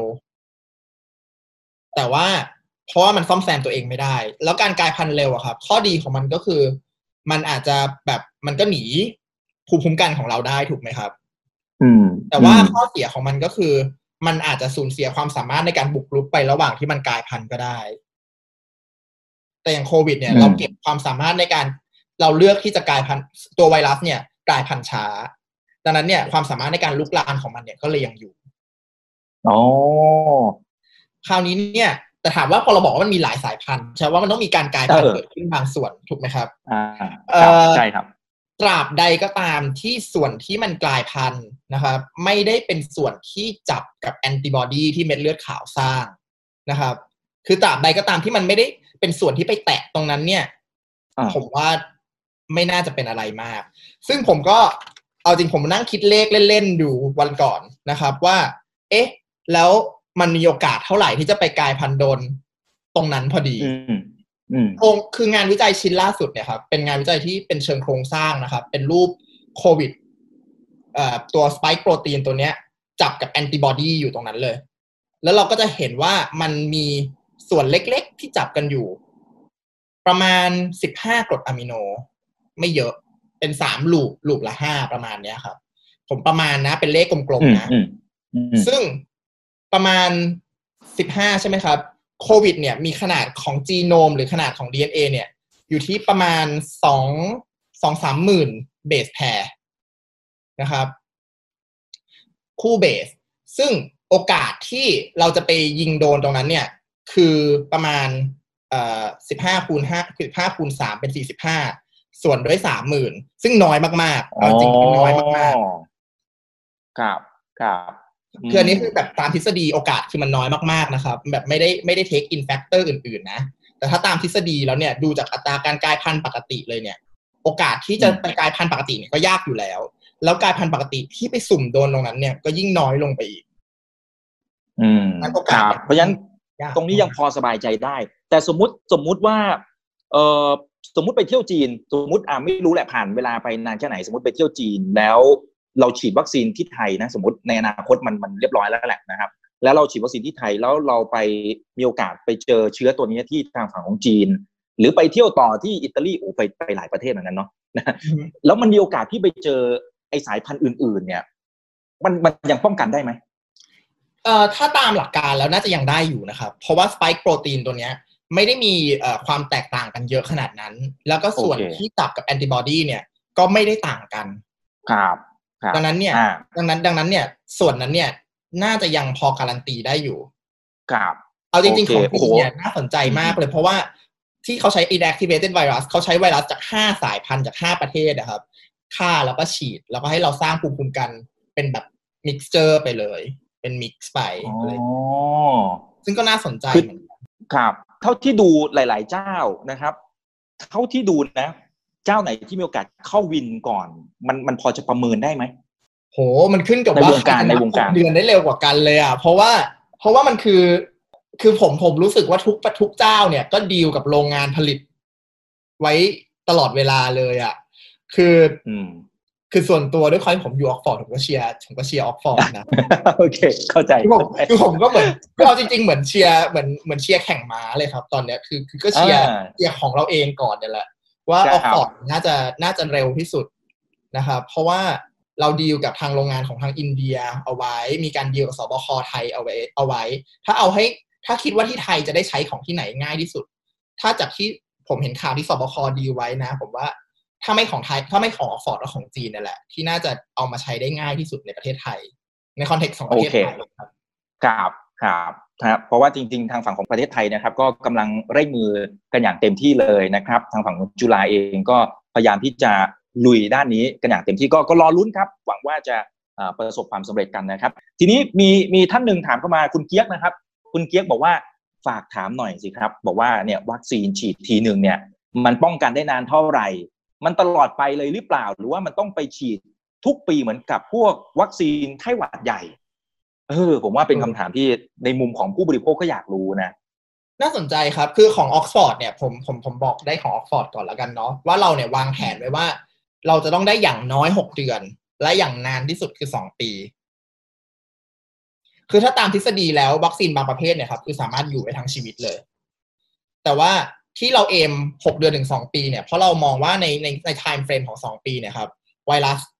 แต่ว่าเพราะว่ามันซ่อมแซมตัวเองไม่ได้แล้วการกลายพันธุ์เร็วอะครับข้อดีของมันก็คือมันอาจจะแบบมันก็หนีภูมิคุ้มกันของเราได้ถูกไหมครับอืมแต่ว่าข้อเสียของมันก็คือมันอาจจะสูญเสียความสามารถในการบุกรุกไประหว่างที่มันกลายพันธุ์ก็ได้แต่อย่างโควิดเนี่ยเราเก็บความสามารถในการเราเลือกที่จะกลายพันธุ์ตัวไวรัสเนี่ยกลายพันธุ์ช้าดังนั้นเนี่ยความสามารถในการลุกลามของมันเนี่ยก็เลยยังอยู่อ๋อคราวนี้เนี่ยแต่ถามว่าพอเราบอกว่ามันมีหลายสายพันธุ์ใช่ว่ามันต้องมีการกลายพันธุ์เกิดขึ้นบางส่วนถูกไหมครับอ่าใช่ครับตราบใดก็ตามที่ส่วนที่มันกลายพันธุ์นะครับไม่ได้เป็นส่วนที่จับกับแอนติบอดีที่เม็ดเลือดขาวสร้างนะครับคือตราบใดก็ตามที่มันไม่ได้เป็นส่วนที่ไปแตะตรงนั้นเนี่ยผมว่าไม่น่าจะเป็นอะไรมากซึ่งผมก็เอาจริงผมนั่งคิดเลขเล่นๆดูวันก่อนนะครับว่าเอ๊ะแล้วมันมีโอกาสเท่าไหร่ที่จะไปกลายพันธุ์โดนตรงนั้นพอดีคืองานวิจัยชิ้นล่าสุดเนี่ยครับเป็นงานวิจัยที่เป็นเชิงโครงสร้างนะครับเป็นรูปโควิดตัวสไปค์โปรตีนตัวเนี้ยจับกับแอนติบอดีอยู่ตรงนั้นเลยแล้วเราก็จะเห็นว่ามันมีส่วนเล็กๆที่จับกันอยู่ประมาณสิบห้ากรดอะมิโนไม่เยอะเป็นสามลูปลูปละห้าประมาณเนี้ยครับผมประมาณนะเป็นเลขกลมๆนะซึ่งประมาณสิบห้าใช่ไหมครับโควิดเนี่ยมีขนาดของจีโนมหรือขนาดของ ดี เอ็น เอ เนี่ยอยู่ที่ประมาณสอง สองสามหมื่นเบสแพร์นะครับคู่เบสซึ่งโอกาสที่เราจะไปยิงโดนตรงนั้นเนี่ยคือประมาณเอ่อสิบห้าคูณห้า สิบห้าคูณสามเป็นสี่สิบห้าส่วนด้วย สามหมื่น ซึ่งน้อยมากๆเอาจริงๆน้อยมากๆครับครับคืออันนี้คือแบบตามทฤษฎีโอกาสคือมันน้อยมากๆนะครับแบบไม่ได้ไม่ได้เทคอินแฟกเตอร์อื่นๆนะแต่ถ้าตามทฤษฎีแล้วเนี่ยดูจากอัตราการกลายพันธุ์ปกติเลยเนี่ยโอกาสที่จะไปกลายพันธุ์ปกติเนี่ยก็ยากอยู่แล้วแล้วกลายพันธุ์ปกติที่ไปสุ่มโดนตรงนั้นเนี่ยก็ยิ่งน้อยลงไปอีกอืมครับเพราะฉะนั้นตรงนี้ยังพอสบายใจได้แต่สมมุติสมมุติว่าเอ่อสมมุติไปเที่ยวจีนสมมุติอ่าไม่รู้แหละผ่านเวลาไปนานแค่ไหนสมมุติไปเที่ยวจีนแล้วเราฉีดวัคซีนที่ไทยนะสมมติในอนาคตมันมันเรียบร้อยแล้วแหละนะครับแล้วเราฉีดวัคซีนที่ไทยแล้วเราไปมีโอกาสไปเจอเชื้อตัวนี้ที่ทางฝั่งของจีนหรือไปเที่ยวต่อที่อิตาลีโอ้ไปไปหลายประเทศเหมือนกันเนาะนะแล้วมันมีโอกาสที่ไปเจอไอสายพันธุ์อื่นๆเนี่ยมันมันยังป้องกันได้ไหมเอ่อถ้าตามหลักการแล้วน่าจะยังได้อยู่นะครับเพราะว่าสไปค์โปรตีนตัวเนี้ยไม่ได้มีเอ่อความแตกต่างกันเยอะขนาดนั้นแล้วก็ส่วน okay. ที่จับกับแอนติบอดีเนี่ยก็ไม่ได้ต่างกันครับดังนั้นเนี่ยดังนั้นดังนั้นเนี่ยส่วนนั้นเนี่ยน่าจะยังพอการันตีได้อยู่ครับเอาจริงๆของจีนเนี่ยน่าสนใจมากเลยเพราะว่าที่เขาใช้ inactivated virus เขาใช้ไวรัสจากห้าสายพันธุ์จากห้าประเทศนะครับฆ่าแล้วก็ฉีดแล้วก็ให้เราสร้างภูมิคุ้มกันเป็นแบบ mixture ไปเลยเป็น mix ไปเลยซึ่งก็น่าสนใจเหมือนกันครับเท่าที่ดูหลายๆเจ้านะครับเท่าที่ดูนะเจ้าไหนที่มีโอกาสเข้าวินก่อนมันมันพอจะประเมินได้ไหมโหมันขึ้นกับว่าในวงการในวงการเดือนได้เร็วกว่ากันเลยอ่ะเพราะว่าเพราะว่ามันคือคือผมผมรู้สึกว่าทุกทุกเจ้าเนี่ยก็ดีลกับโรงงานผลิตไว้ตลอดเวลาเลยอ่ะคืออืมคือส่วนตัวด้วยความที่ผมอยู่ออกฟอร์ดผมก็เชียร์ผมก็เชียร์ออกฟอร์ดนะโอเคเข้าใจคือผมคือผมก็เหมือนก็เอาจริงๆเหมือนเชียร์เหมือนเหมือนเชียร์แข่งม้าเลยครับตอนเนี้ยคือคือก็เชียร์เชียร์ของเราเองก่อนเนี่ยแหละว่าออกฟอร์ดน่าจะน่าจะเร็วที่สุดนะครับเพราะว่าเราดีลกับทางโรงงานของทางอินเดียเอาไว้มีการดีลกับสบคไทยเอาไว้เอาไว้ถ้าเอาให้ถ้าคิดว่าที่ไทยจะได้ใช้ของที่ไหนง่ายที่สุดถ้าจากที่ผมเห็นข่าวที่สบคดีลไว้นะผมว่าถ้าไม่ของไทยถ้าไม่ของออกฟอร์ดแล้วของจีนนั่นแหละที่น่าจะเอามาใช้ได้ง่ายที่สุดในประเทศไทยในคอนเทกซ์ของประเทศไทยครับครับครับครับเพราะว่าจริงๆทางฝั่งของประเทศไทยนะครับก็กำลังเร่งมือกันอย่างเต็มที่เลยนะครับทางฝั่งของจุฬาเองก็พยายามที่จะลุยด้านนี้กันอย่างเต็มที่ก็ก็รอลุ้นครับหวังว่าจะประสบความสำเร็จกันนะครับทีนี้มีมีท่านหนึ่งถามเข้ามาคุณเกียกนะครับคุณเกียกบอกว่าฝากถามหน่อยสิครับบอกว่าเนี่ยวัคซีนฉีดทีนึงเนี่ยมันป้องกันได้นานเท่าไหร่มันตลอดไปเลยหรือเปล่าหรือว่ามันต้องไปฉีดทุกปีเหมือนกับพวกวัคซีนไข้หวัดใหญ่เออผมว่าเป็นคำถามที่ในมุมของผู้บริโภคก็อยากรู้นะน่าสนใจครับคือของออกฟอร์ดเนี่ยผมผมผมบอกได้ของออกฟอร์ดก่อนแล้วกันเนาะว่าเราเนี่ยวางแผนไว้ว่าเราจะต้องได้อย่างน้อยหกเดือนและอย่างนานที่สุดคือสองปีคือถ้าตามทฤษฎีแล้ววัคซีนบางประเภทเนี่ยครับคือสามารถอยู่ไปทั้งชีวิตเลยแต่ว่าที่เราเอมหกเดือนถึงสองปีเนี่ยเพราะเรามองว่าในในในไทม์เฟรมของสองปีเนี่ยครับไวรัส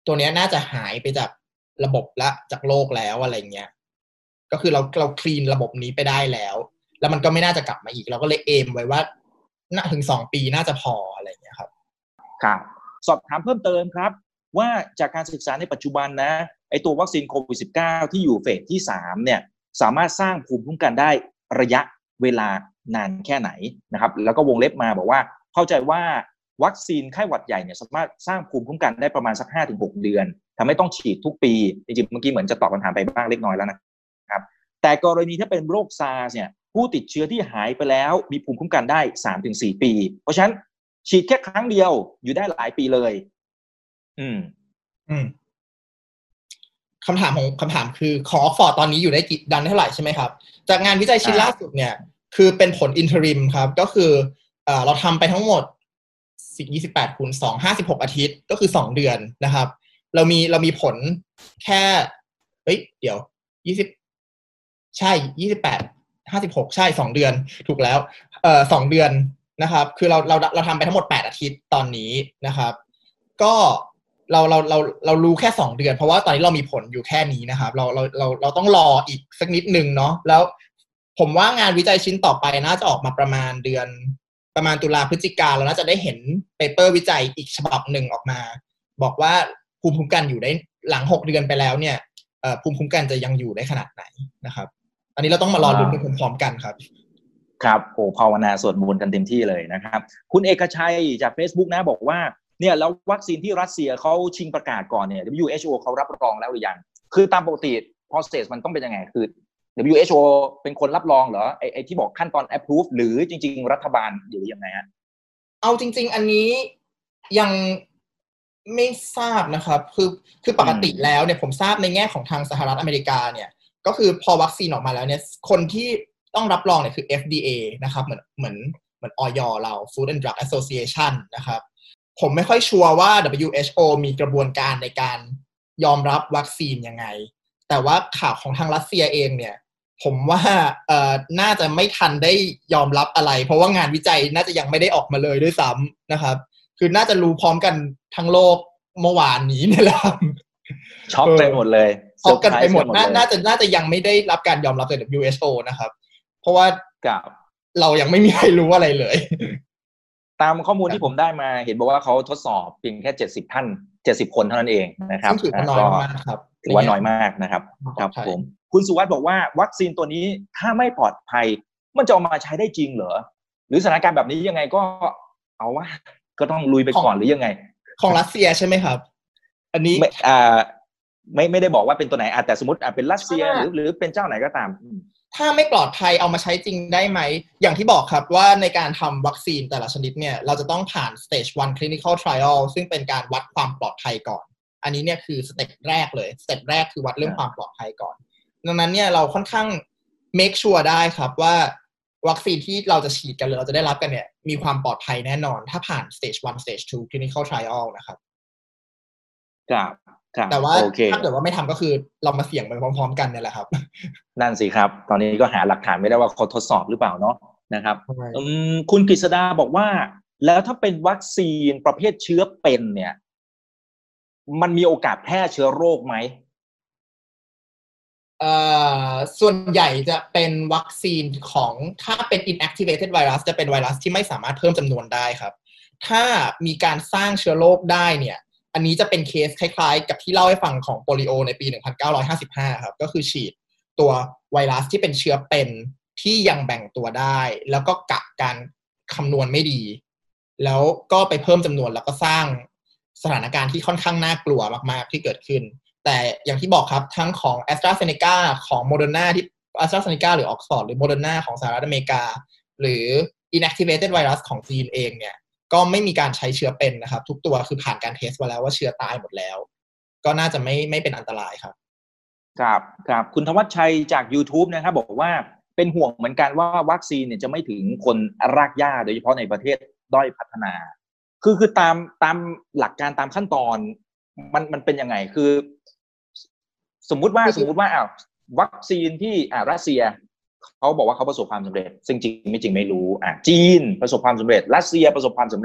ตัวนี้น่าจะหายไปจากระบบและจากโลกแล้วอะไรเงี้ยก็คือเราเราคลีนระบบนี้ไปได้แล้วแล้วมันก็ไม่น่าจะกลับมาอีกเราก็เลยเอมไว้ว่าน่าถึงสองปีน่าจะพออะไรเงี้ยครับครับสอบถามเพิ่มเติมครับว่าจากการศึกษาในปัจจุบันนะไอตัววัคซีนโควิด สิบเก้า ที่อยู่เฟสที่สามเนี่ยสามารถสร้างภูมิคุ้มกันได้ระยะเวลานานแค่ไหนนะครับแล้วก็วงเล็บมาบอกว่าเข้าใจว่าวัคซีนไข้หวัดใหญ่เนี่ยสามารถสร้างภูมิคุ้มกันได้ประมาณสัก ห้าถึงหก เดือนทำให้ต้องฉีดทุกปีจริงๆเมื่อกี้เหมือนจะตอบคำถามไปบ้างเล็กน้อยแล้วนะครับแต่กรณีถ้าเป็นโรคซาร์สเนี่ยผู้ติดเชื้อที่หายไปแล้วมีภูมิคุ้มกันได้ สามถึงสี่ ปีเพราะฉะนั้นฉีดแค่ครั้งเดียวอยู่ได้หลายปีเลยอืมอืมคำถามของคำถามคือของออกฟอร์ดตอนนี้อยู่ได้กี่ดันเท่าไหร่ใช่ไหมครับจากงานวิจัยชิ้นล่าสุดเนี่ยคือเป็นผลอินเทอริมครับก็คือเอ่อเราทำไปทั้งหมดยี่สิบแปดคูณสอง ห้าสิบหกอาทิตย์ก็คือสองเดือนนะครับเรามีเรามีผลแค่เฮ้ยเดี๋ยวยี่สิบใช่ยี่สิบแปด ห้าสิบหกใช่สองเดือนถูกแล้วเอ่อสองเดือนนะครับคือเราเราเราทำไปทั้งหมดแปดอาทิตย์ตอนนี้นะครับก็เราเราเราเรารู้แค่สองเดือนเพราะว่าตอนนี้เรามีผลอยู่แค่นี้นะครับเราเราเราเราต้องรออีกสักนิดนึงเนาะแล้วผมว่างานวิจัยชิ้นต่อไปน่าจะออกมาประมาณเดือนประมาณตุลาพฤศจิกาแล้วน่าจะได้เห็นเปเปอร์วิจัยอีกฉบับหนึ่งออกมาบอกว่าภูมิคุ้มกันอยู่ได้หลังหกเดือนไปแล้วเนี่ยเอ่อภูมิคุ้มกันจะยังอยู่ได้ขนาดไหนนะครับอันนี้เราต้องมารอลุ้นไปพร้อมๆกันครับครับโอ้ภาวนาสวดมนต์กันเต็มที่เลยนะครับคุณเอกชัยจาก Facebook นะบอกว่าเนี่ยแล้ววัคซีนที่รัสเซียเขาชิงประกาศก่อนเนี่ย ดับเบิลยู เอช โอ เขารับรองแล้วหรือยังคือตามปกติ process มันต้องเป็นยังไงคือ ดับเบิลยู เอช โอ เป็นคนรับรองเหรอไอ้ไอ้ที่บอกขั้นตอน approve หรือจริงๆรัฐบาลหรือยังไงฮะเอาจริงๆอันนี้ยังไม่ทราบนะครับคือคือปกติแล้วเนี่ยผมทราบในแง่ของทางสหรัฐอเมริกาเนี่ยก็คือพอวัคซีนออกมาแล้วเนี่ยคนที่ต้องรับรองเนี่ยคือ เอฟ ดี เอ นะครับเหมือนเหมือนเหมือน อย เรา Food and Drug Association นะครับผมไม่ค่อยชัวร์ว่า ดับเบิลยู เอช โอ มีกระบวนการในการยอมรับวัคซีนยังไงแต่ว่าข่าวของทางรัสเซียเองเนี่ยผมว่าเอ่อน่าจะไม่ทันได้ยอมรับอะไรเพราะว่างานวิจัยน่าจะยังไม่ได้ออกมาเลยด้วยซ้ำนะครับคือน่าจะรู้พร้อมกันทั้งโลกเมื่อวานนี้เนี่ยแหละช็อกไปหมดเลยช็อกกันไปหมดน่าจะน่าจะยังไม่ได้รับการยอมรับจาก ดับเบิลยู เอช โอ นะครับเพราะว่าเรายังไม่มีใครรู้อะไรเลยตามข้อมูลที่ผมได้มาเห็นบอกว่าเขาทดสอบเพียงแค่เจ็ดสิบท่านเจ็ดสิบคนเท่านั้นเองนะครับถือว่าน้อยมากครับถือว่าน้อยมากนะครับครับผมคุณสุวัสดิ์บอกว่าวัคซีนตัวนี้ถ้าไม่ปลอดภัยมันจะเอามาใช้ได้จริงเหรอหรือสถานการณ์แบบนี้ยังไงก็เอาว่าก็ต้องลุยไปก่อนหรือยังไงของรัสเซียใช่ไหมครับอันนี้ไม่อ่าไม่ไม่ได้บอกว่าเป็นตัวไหนอ่ะแต่สมมติอ่ะเป็นรัสเซียหรือหรือเป็นเจ้าไหนก็ตามถ้าไม่ปลอดภัยเอามาใช้จริงได้ไหมอย่างที่บอกครับว่าในการทำวัคซีนแต่ละชนิดเนี่ยเราจะต้องผ่าน stage one clinical trial ซึ่งเป็นการวัดความปลอดภัยก่อนอันนี้เนี่ยคือสเต็ปแรกเลยสเต็ปแรกคือวัดเรื่องความปลอดภัยก่อนดังนั้นเนี่ยเราค่อนข้าง make sure ได้ครับว่าวัคซีนที่เราจะฉีดกันหรือเราจะได้รับกันเนี่ยมีความปลอดภัยแน่นอนถ้าผ่าน stage one stage two clinical trial นะครับครับแต่ว่าถ้าเกิดว่าไม่ทำก็คือเรามาเสี่ยงไปพร้อมๆกันเนี่ยแหละครับนั่นสิครับตอนนี้ก็หาหลักฐานไม่ได้ว่าเขาทดสอบหรือเปล่าเนาะนะครับคุณกฤษดาบอกว่าแล้วถ้าเป็นวัคซีนประเภทเชื้อเป็นเนี่ยมันมีโอกาสแพร่เชื้อโรคไหมเอ่อส่วนใหญ่จะเป็นวัคซีนของถ้าเป็น inactivated virus จะเป็นไวรัสที่ไม่สามารถเพิ่มจำนวนได้ครับถ้ามีการสร้างเชื้อโรคได้เนี่ยอันนี้จะเป็นเคสคล้ายๆกับที่เล่าให้ฟังของโปลิโอในปีหนึ่งพันเก้าร้อยห้าสิบห้าครับก็คือฉีดตัวไวรัสที่เป็นเชื้อเป็นที่ยังแบ่งตัวได้แล้วก็กะการคำนวณไม่ดีแล้วก็ไปเพิ่มจำนวนแล้วก็สร้างสถานการณ์ที่ค่อนข้างน่ากลัวมากๆที่เกิดขึ้นแต่อย่างที่บอกครับทั้งของ AstraZeneca ของ Moderna ที่ AstraZeneca หรือ Oxford หรือ Moderna ของสหรัฐอเมริกาหรือ inactivated virus ของจีนเองเนี่ยก็ไม่มีการใช้เชื้อเป็นนะครับทุกตัวคือผ่านการเทสมาแล้วว่าเชื้อตายหมดแล้วก็น่าจะไม่ไม่เป็นอันตรายครับครับครับคุณธวัชชัยจาก YouTube นะครับบอกว่าเป็นห่วงเหมือนกันว่าวัคซีนเนี่ยจะไม่ถึงคนรากหญ้าโดยเฉพาะในประเทศด้อยพัฒนาคือคือตามตามหลักการตามขั้นตอนมันมันเป็นยังไงคือสมมุติว่าสมมุติว่าอ้าววัคซีนที่อ่ารัสเซียเขาบอกว่าเขาประสบความสำเร็จซึ่งจริงไม่จริงไม่รู้อ่ะจีนประสบความสำเร็จรัสเซียประสบความสำเร็จ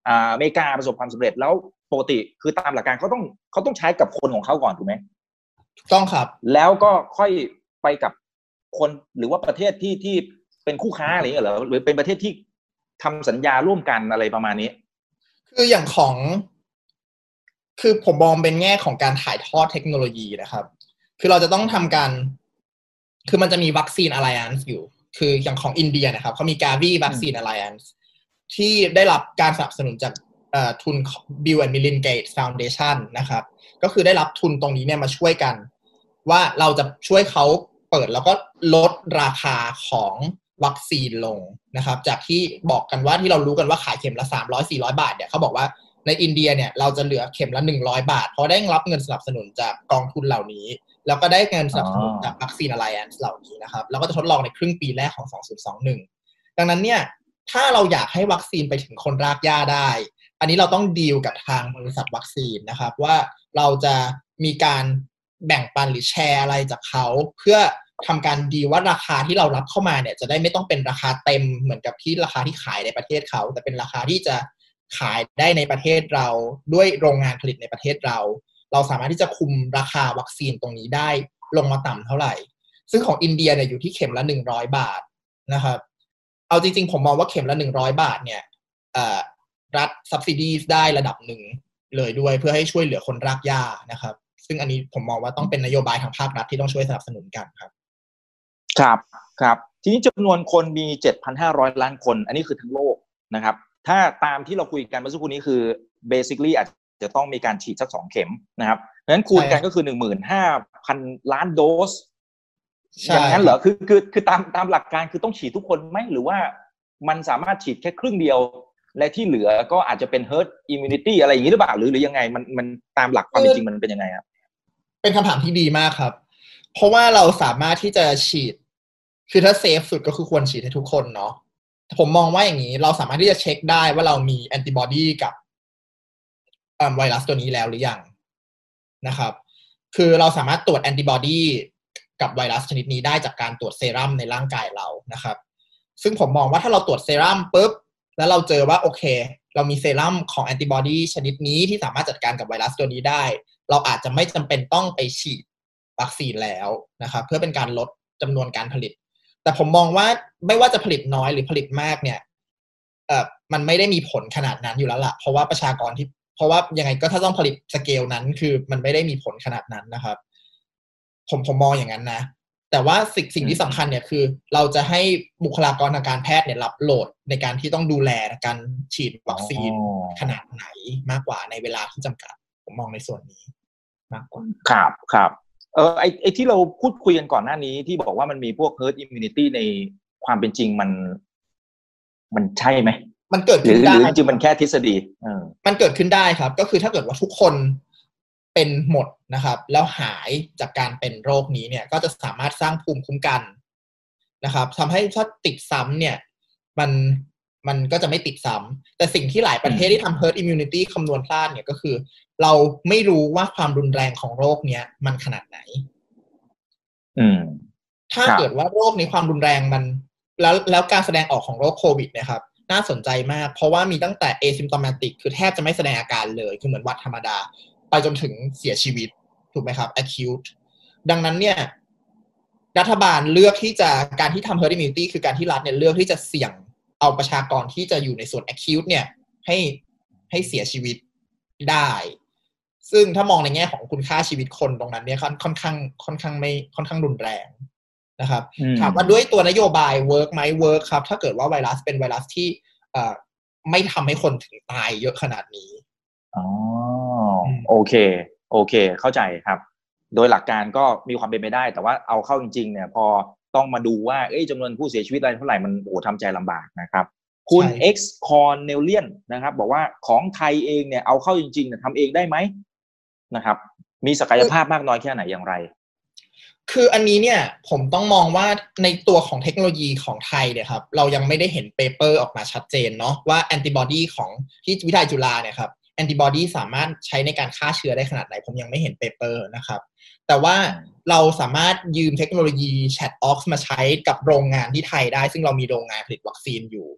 อ่าอเมริกาประสบความสำเร็จแล้วปกติคือตามหลักการเขาต้องเขาต้องใช้กับคนของเขาก่อนถูกไหมต้องครับแล้วก็ค่อยไปกับคนหรือว่าประเทศที่ที่เป็นคู่ค้าอะไรอย่างเงี้ยเหรอหรือเป็นประเทศที่ทำสัญญาร่วมกันอะไรประมาณนี้คืออย่างของคือผมมองเป็นแง่ของการถ่ายทอดเทคโนโลยีนะครับคือเราจะต้องทำการคือมันจะมีวัคซีน Alliance อยู่คืออย่างของอินเดียนะครับเขามี Gavi Vaccine Alliance ที่ได้รับการสนับสนุนจากทุน Bill and Melinda Gates Foundation นะครับก็คือได้รับทุนตรงนี้เนี่ยมาช่วยกันว่าเราจะช่วยเขาเปิดแล้วก็ลดราคาของวัคซีนลงนะครับจากที่บอกกันว่าที่เรารู้กันว่าขายเข็มละสามร้อย สี่ร้อยบาทเนี่ยเขาบอกว่าในอินเดียเนี่ยเราจะเหลือเข็มละหนึ่งร้อยบาทเพราะได้รับเงินสนับสนุนจากกองทุนเหล่านี้แล้วก็ได้เงินสนับสนุนจากวัคซีน Alliance เหล่านี้นะครับแล้วก็จะทดลองในครึ่งปีแรกของสองพันยี่สิบเอ็ดดังนั้นเนี่ยถ้าเราอยากให้วัคซีนไปถึงคนรากหญ้าได้อันนี้เราต้องดีลกับทางบริษัทวัคซีนนะครับว่าเราจะมีการแบ่งปันหรือแชร์อะไรจากเขาเพื่อทำการดีลว่าราคาที่เรารับเข้ามาเนี่ยจะได้ไม่ต้องเป็นราคาเต็มเหมือนกับที่ราคาที่ขายในประเทศเขาแต่เป็นราคาที่จะขายได้ในประเทศเราด้วยโรงงานผลิตในประเทศเราเราสามารถที่จะคุมราคาวัคซีนตรงนี้ได้ลงมาต่ำเท่าไหร่ซึ่งของอินเดียเนี่ยอยู่ที่เข็มละหนึ่งร้อยบาทนะครับเอาจริงๆผมมองว่าเข็มละหนึ่งร้อยบาทเนี่ยรัฐ subsidies ได้ระดับหนึ่งเลยด้วยเพื่อให้ช่วยเหลือคนรากหญ้านะครับซึ่งอันนี้ผมมองว่าต้องเป็นนโยบายทางภาครัฐที่ต้องช่วยสนับสนุนกันครับครับครับทีนี้จำนวนคนมี เจ็ดพันห้าร้อย ล้านคนอันนี้คือทั้งโลกนะครับถ้าตามที่เราคุยกันเมื่อสักครู่นี้คือ basically อาจจะต้องมีการฉีดสักสองเข็มนะครับเพราะฉะนั้นคูณกันก็คือ หนึ่งหมื่นห้าพัน ล้านโดสอย่างนั้นเหรอคือคือคือตามตามหลักการคือต้องฉีดทุกคนไหมหรือว่ามันสามารถฉีดแค่ครึ่งเดียวและที่เหลือก็อาจจะเป็น herd immunity อะไรอย่างนี้หรือเปล่าหรือหรือยังไงมันมันตามหลักความจริงมันเป็นยังไงครับเป็นคำถามที่ดีมากครับเพราะว่าเราสามารถที่จะฉีดคือถ้าเซฟสุดก็คือควรฉีดให้ทุกคนเนาะผมมองว่าอย่างนี้เราสามารถที่จะเช็คได้ว่าเรามีแอนติบอดีกับไวรัสตัวนี้แล้วหรือยังนะครับคือเราสามารถตรวจแอนติบอดีกับไวรัสชนิดนี้ได้จากการตรวจเซรั่มในร่างกายเรานะครับซึ่งผมมองว่าถ้าเราตรวจเซรั่มปุ๊บแล้วเราเจอว่าโอเคเรามีเซรั่มของแอนติบอดีชนิดนี้ที่สามารถจัดการกับไวรัสตัวนี้ได้เราอาจจะไม่จำเป็นต้องไปฉีดวัคซีนแล้วนะครับเพื่อเป็นการลดจำนวนการผลิตแต่ผมมองว่าไม่ว่าจะผลิตน้อยหรือผลิตมากเนี่ยเอ่อมันไม่ได้มีผลขนาดนั้นอยู่แล้วล่ะเพราะว่าประชากรที่เพราะว่ายังไงก็ถ้าต้องผลิตสเกลนั้นคือมันไม่ได้มีผลขนาดนั้นนะครับผมผมมองอย่างนั้นนะแต่ว่าสิ่งสิ่งที่สำคัญเนี่ยคือเราจะให้บุคลากรทางการแพทย์เนี่ยรับโหลดในการที่ต้องดูแลการฉีดวัคซีนขนาดไหนมากกว่าในเวลาที่จำกัดผมมองในส่วนนี้มากกว่าครับครับเออไอไอที่เราพูดคุยกันก่อนหน้านี้ที่บอกว่ามันมีพวก herd immunity ในความเป็นจริงมันมันใช่ไหมมันเกิดขึ้นได้หรือจริงๆมันแค่ทฤษฎีเออมันเกิดขึ้นได้ครับก็คือถ้าเกิดว่าทุกคนเป็นหมดนะครับแล้วหายจากการเป็นโรคนี้เนี่ยก็จะสามารถสร้างภูมิคุ้มกันนะครับทำให้ถ้าติดซ้ำเนี่ยมันมันก็จะไม่ติดซ้ำแต่สิ่งที่หลายประเทศที่ทำ herd immunity คำนวณพลาดเนี่ยก็คือเราไม่รู้ว่าความรุนแรงของโรคเนี้ยมันขนาดไหนอืมถ้าเกิดว่าโรคนี้ความรุนแรงมันแล้วแล้วการแสดงออกของโรคโควิดเนี่ยครับน่าสนใจมากเพราะว่ามีตั้งแต่ asymptomatic คือแทบจะไม่แสดงอาการเลยคือเหมือนหวัดธรรมดาไปจนถึงเสียชีวิตถูกไหมครับ acute ดังนั้นเนี่ยรัฐบาลเลือกที่จะการที่ทำ herd immunity คือการที่รัฐเนี่ยเลือกที่จะเสี่ยงเอาประชากรที่จะอยู่ในส่วน acute เนี่ยให้ให้เสียชีวิตได้ซึ่งถ้ามองในแง่ของคุณค่าชีวิตคนตรงนั้นเนี่ยค่อนข้างค่อนข้างไม่ค่อนข้างรุนแรงนะครับถามว่าด้วยตัวนโยบาย work ไหม work ครับถ้าเกิดว่าไวรัสเป็นไวรัสที่เอ่อไม่ทำให้คนถึงตายเยอะขนาดนี้อ๋อโอเคโอเคเข้าใจครับโดยหลักการก็มีความเป็นไปได้แต่ว่าเอาเข้าจริงๆเนี่ยพอต้องมาดูว่าเอ้ยจำนวนผู้เสียชีวิตอะไรเท่าไหร่มันโอ้ทำใจลำบากนะครับคุณ X Cornelian นะครับบอกว่าของไทยเองเนี่ยเอาเข้าจริงๆเนี่ยทำเองได้ไหมนะครับมีศักยภาพมากน้อยแค่ไหนอย่างไรคืออันนี้เนี่ยผมต้องมองว่าในตัวของเทคโนโลยีของไทยเนี่ยครับเรายังไม่ได้เห็นเปเปอร์ออกมาชัดเจนเนาะว่าแอนติบอดีของที่วิทยาลัยจุฬาเนี่ยครับแอนติบอดีสามารถใช้ในการฆ่าเชื้อได้ขนาดไหนผมยังไม่เห็นเปเปอร์นะครับแต่ว่าเราสามารถยืมเทคโนโลยี Chat Ox มาใช้กับโรงงานที่ไทยได้ซึ่งเรามีโรงงานผลิตวัคซีนอยู่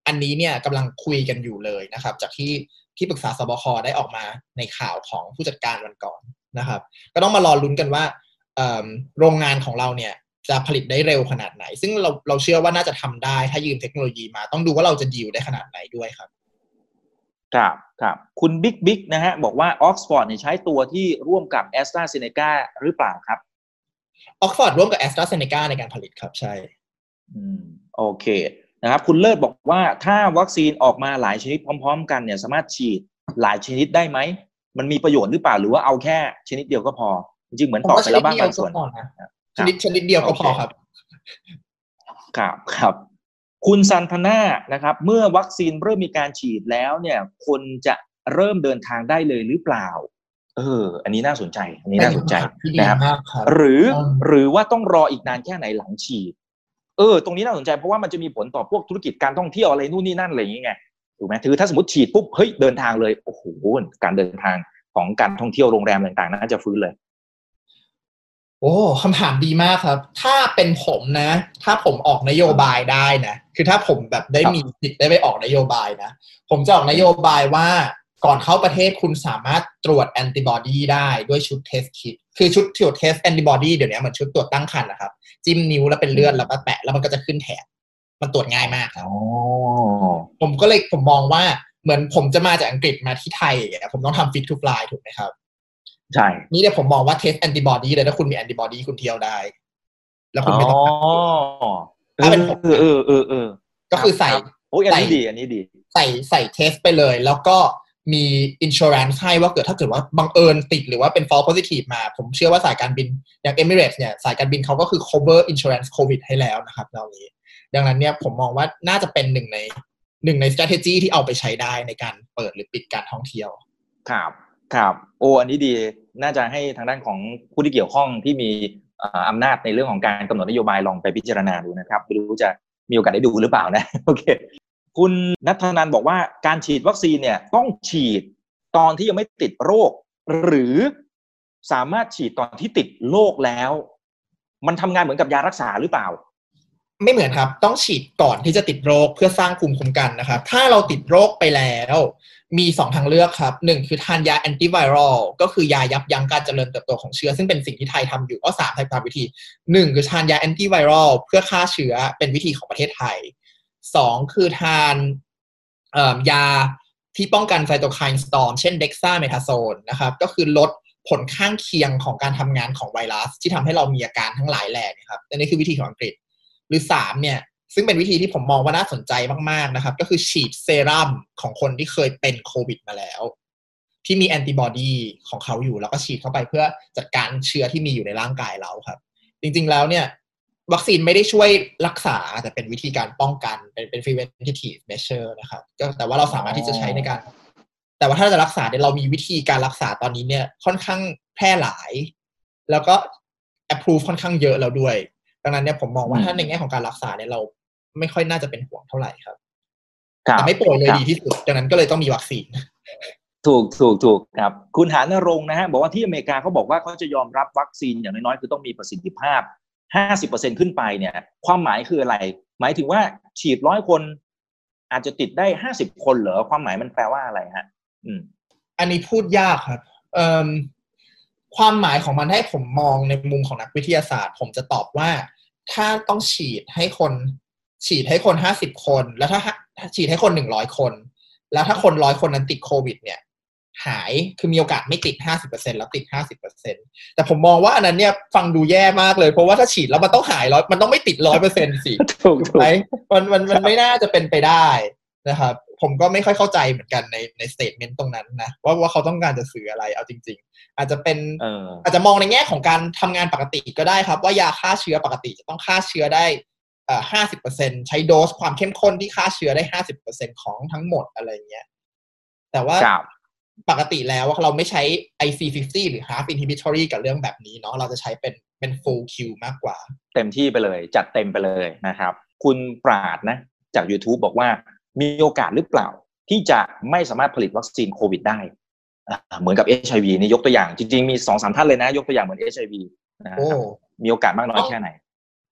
อันนี้เนี่ยกำลังคุยกันอยู่เลยนะครับจากที่ที่ปรึกษาสบคได้ออกมาในข่าวของผู้จัดการวันก่อนนะครับก็ต้องมารอลุ้นกันว่าโรงงานของเราเนี่ยจะผลิตได้เร็วขนาดไหนซึ่งเราเราเชื่อว่าน่าจะทำได้ถ้ายืมเทคโนโลยีมาต้องดูว่าเราจะดีลได้ขนาดไหนด้วยครับครับครับคุณบิ๊กบิ๊กนะฮะบอกว่าออกซฟอร์ดเนี่ยใช้ตัวที่ร่วมกับ AstraZeneca หรือเปล่าครับออกซฟอร์ดร่วมกับ AstraZeneca ในการผลิตครับใช่อืมโอเคนะครับคุณเลิศบอกว่าถ้าวัคซีนออกมาหลายชนิดพร้อมๆกันเนี่ยสามารถฉีดหลายชนิดได้ไหมมันมีประโยชน์หรือเปล่าหรือว่าเอาแค่ชนิดเดียวก็พอจริงๆเหมือนตอบไปแล้วบ้างบางส่วนชนิดชนิดเดียวก็พอครับครับครับคุณซันธนานะครับเมื่อวัคซีนเริ่มมีการฉีดแล้วเนี่ยคนจะเริ่มเดินทางได้เลยหรือเปล่าเอออันนี้น่าสนใจอันนี้น่าสนใจนะครับหรือหรือว่าต้องรออีกนานแค่ไหนหลังฉีดเออตรงนี้น่าสนใจเพราะว่ามันจะมีผลต่อพวกธุรกิจการท่องเที่ยวอะไรนู่นนี่นั่นอะไรอย่างเงี้ยถูกไหมถือถ้าสมมติฉีดปุ๊บเฮ้ยเดินทางเลยโอ้โหการเดินทางของการท่องเที่ยวโรงแรมต่างๆน่าจะฟื้นเลยโอ้คำถามดีมากครับถ้าเป็นผมนะถ้าผมออกนโยบายได้นะคือถ้าผมแบบได้มีสิทธิ์ได้ไปออกนโยบายนะผมจะออกนโยบายว่าก่อนเข้าประเทศคุณสามารถตรวจแอนติบอดีได้ด้วยชุดเทสคิทคือชุดตรวจเทสแอนติบอดีเดี๋ยวนี้เหมือนชุดตรวจตั้งครรภ์นะครับจิ้มนิ้วแล้วเป็นเลือดแล้วก็แตะแล้วมันก็จะขึ้นแถบมันตรวจง่ายมากครับผมก็เลยผมมองว่าเหมือนผมจะมาจากอังกฤษมาที่ไทยผมต้องทำฟิตทูฟลายถูกไหมครับใช่นี่เนี่ยผมมองว่าเทสแอนติบอดีเลยถ้าคุณมีแอนติบอดีคุณเที่ยวได้แล้วคุณไม่ต้องถ้าเป็นผมเออเออเออก็คือใส่โอ้ยอันนี้ดีอันนี้ดีใส่ใส่เทสไปเลยแล้วก็มีอินชัวแรนซ์ให้ว่าเกิดถ้าเกิดว่าบังเอิญติดหรือว่าเป็น false positive มาผมเชื่อว่าสายการบินอย่าง Emirates เนี่ยสายการบินเขาก็คือ cover insurance covid ให้แล้วนะครับตอนนี้ดังนั้นเนี่ยผมมองว่าน่าจะเป็นหนึ่งในหนึ่งใน strategy ที่เอาไปใช้ได้ในการเปิดหรือปิดการท่องเที่ยวครับครับโอ้อันนี้ดีน่าจะให้ทางด้านของผู้ที่เกี่ยวข้องที่มีอำนาจในเรื่องของการกำหนดนโยบายลองไปพิจารณาดูนะครับไม่รู้จะมีโอกาสได้ดูหรือเปล่านะโอเคคุณณัฐนันท์บอกว่าการฉีดวัคซีนเนี่ยต้องฉีดตอนที่ยังไม่ติดโรคหรือสามารถฉีดตอนที่ติดโรคแล้วมันทำงานเหมือนกับยารักษาหรือเปล่าไม่เหมือนครับต้องฉีดก่อนที่จะติดโรคเพื่อสร้างภูมิคุ้มกันนะครับถ้าเราติดโรคไปแล้วมีสองทางเลือกครับหนึ่งคือทานยาแอนติไวรัลก็คือยายับยั้งการเจริญเติบโตของเชื้อซึ่งเป็นสิ่งที่ไทยทำอยู่ก็สามทางวิธีหนึ่งคือทานยาแอนติไวรัลเพื่อฆ่าเชื้อเป็นวิธีของประเทศไทยสองคือทานยาที่ป้องกันไซโตไคน์สตอร์มเช่นเด็กซ่าเมทาโซนนะครับก็คือลดผลข้างเคียงของการทำงานของไวรัสที่ทำให้เรามีอาการทั้งหลายแหล่นะครับอันนี้คือวิธีของอังกฤษหรือสามเนี่ยซึ่งเป็นวิธีที่ผมมองว่าน่าสนใจมากๆนะครับก็คือฉีดเซรั่มของคนที่เคยเป็นโควิดมาแล้วที่มีแอนติบอดีของเขาอยู่แล้วก็ฉีดเข้าไปเพื่อจัดการเชื้อที่มีอยู่ในร่างกายเราครับจริงๆแล้วเนี่ยวัคซีนไม่ได้ช่วยรักษาแต่เป็นวิธีการป้องกันเป็นเป็น preventive measure นะครับก็แต่ว่าเราสามารถที่จะใช้ในการแต่ว่าถ้าจะรักษาเนี่ยเรามีวิธีการรักษาตอนนี้เนี่ยค่อนข้างแพร่หลายแล้วก็ approve ค่อนข้างเยอะแล้วด้วยดังนั้นเนี่ยผมมองว่าถ้าในแง่ของการรักษาเนี่ยเราไม่ค่อยน่าจะเป็นห่วงเท่าไหร่ครับแต่ไม่ป่วยเลยดีที่สุดดังนั้นก็เลยต้องมีวัคซีนถูกถูกถูกครับคุณหานรงค์นะฮะบอกว่าที่อเมริกาเขาบอกว่าเขาจะยอมรับวัคซีนอย่างน้อยๆคือต้องมีประสิทธิภาพ ห้าสิบเปอร์เซ็นต์ ขึ้นไปเนี่ยความหมายคืออะไรหมายถึงว่าฉีดร้อยคนอาจจะติดได้ห้าสิบคนเหรอความหมายมันแปลว่าอะไรฮะอืมอันนี้พูดยากครับเอ่อความหมายของมันให้ผมมองในมุมของนักวิทยาศาสตร์ผมจะตอบว่าถ้าต้องฉีดให้คนฉีดให้คนห้าสิบคนแล้วถ้าฉีดให้คนหนึ่งร้อยคนแล้วถ้าคนร้อยคนนั้นติดโควิดเนี่ยหายคือมีโอกาสไม่ติด ห้าสิบเปอร์เซ็นต์ แล้วติด ห้าสิบเปอร์เซ็นต์ แต่ผมมองว่าอันนั้นเนี่ยฟังดูแย่มากเลยเพราะว่าถ้าฉีดแล้วมันต้องหายร้อยมันต้องไม่ติด หนึ่งร้อยเปอร์เซ็นต์ สิถูกไหมมันมันมันไม่น่าจะเป็นไปได้นะครับผมก็ไม่ค่อยเข้าใจเหมือนกันในในสเตทเมนต์ตรงนั้นนะว่าว่าเขาต้องการจะสื่ออะไรเอาจริงๆอาจจะเป็นอาจจะมองในแง่ของการทำงานปกติก็ได้ครับว่ายาฆ่าเชื้อปกติจะต้องฆ่าเชื้อได้เอ่อ ห้าสิบเปอร์เซ็นต์ ใช้โดสความเข้มข้นที่ฆ่าเชื้อได้ ห้าสิบเปอร์เซ็นต์ ของทั้งหมดอะไรเงี้ยแต่ว่าปกติแล้วเราไม่ใช้ ไอ ซี ห้าสิบ หรือ half inhibitory กับเรื่องแบบนี้เนาะเราจะใช้เป็นเป็น full Q มากกว่าเต็มที่ไปเลยจัดเต็มไปเลยนะครับคุณปราดนะจาก YouTube บอกว่ามีโอกาสหรือเปล่าที่จะไม่สามารถผลิตวัคซีนโควิดได้เหมือนกับ เอช ไอ วี นี่ยกตัวอย่างจริงๆมี สองสาม ท่านเลยนะยกตัวอย่างเหมือน เอช ไอ วี นะครับมีโอกาสมากน้อยแค่ไหน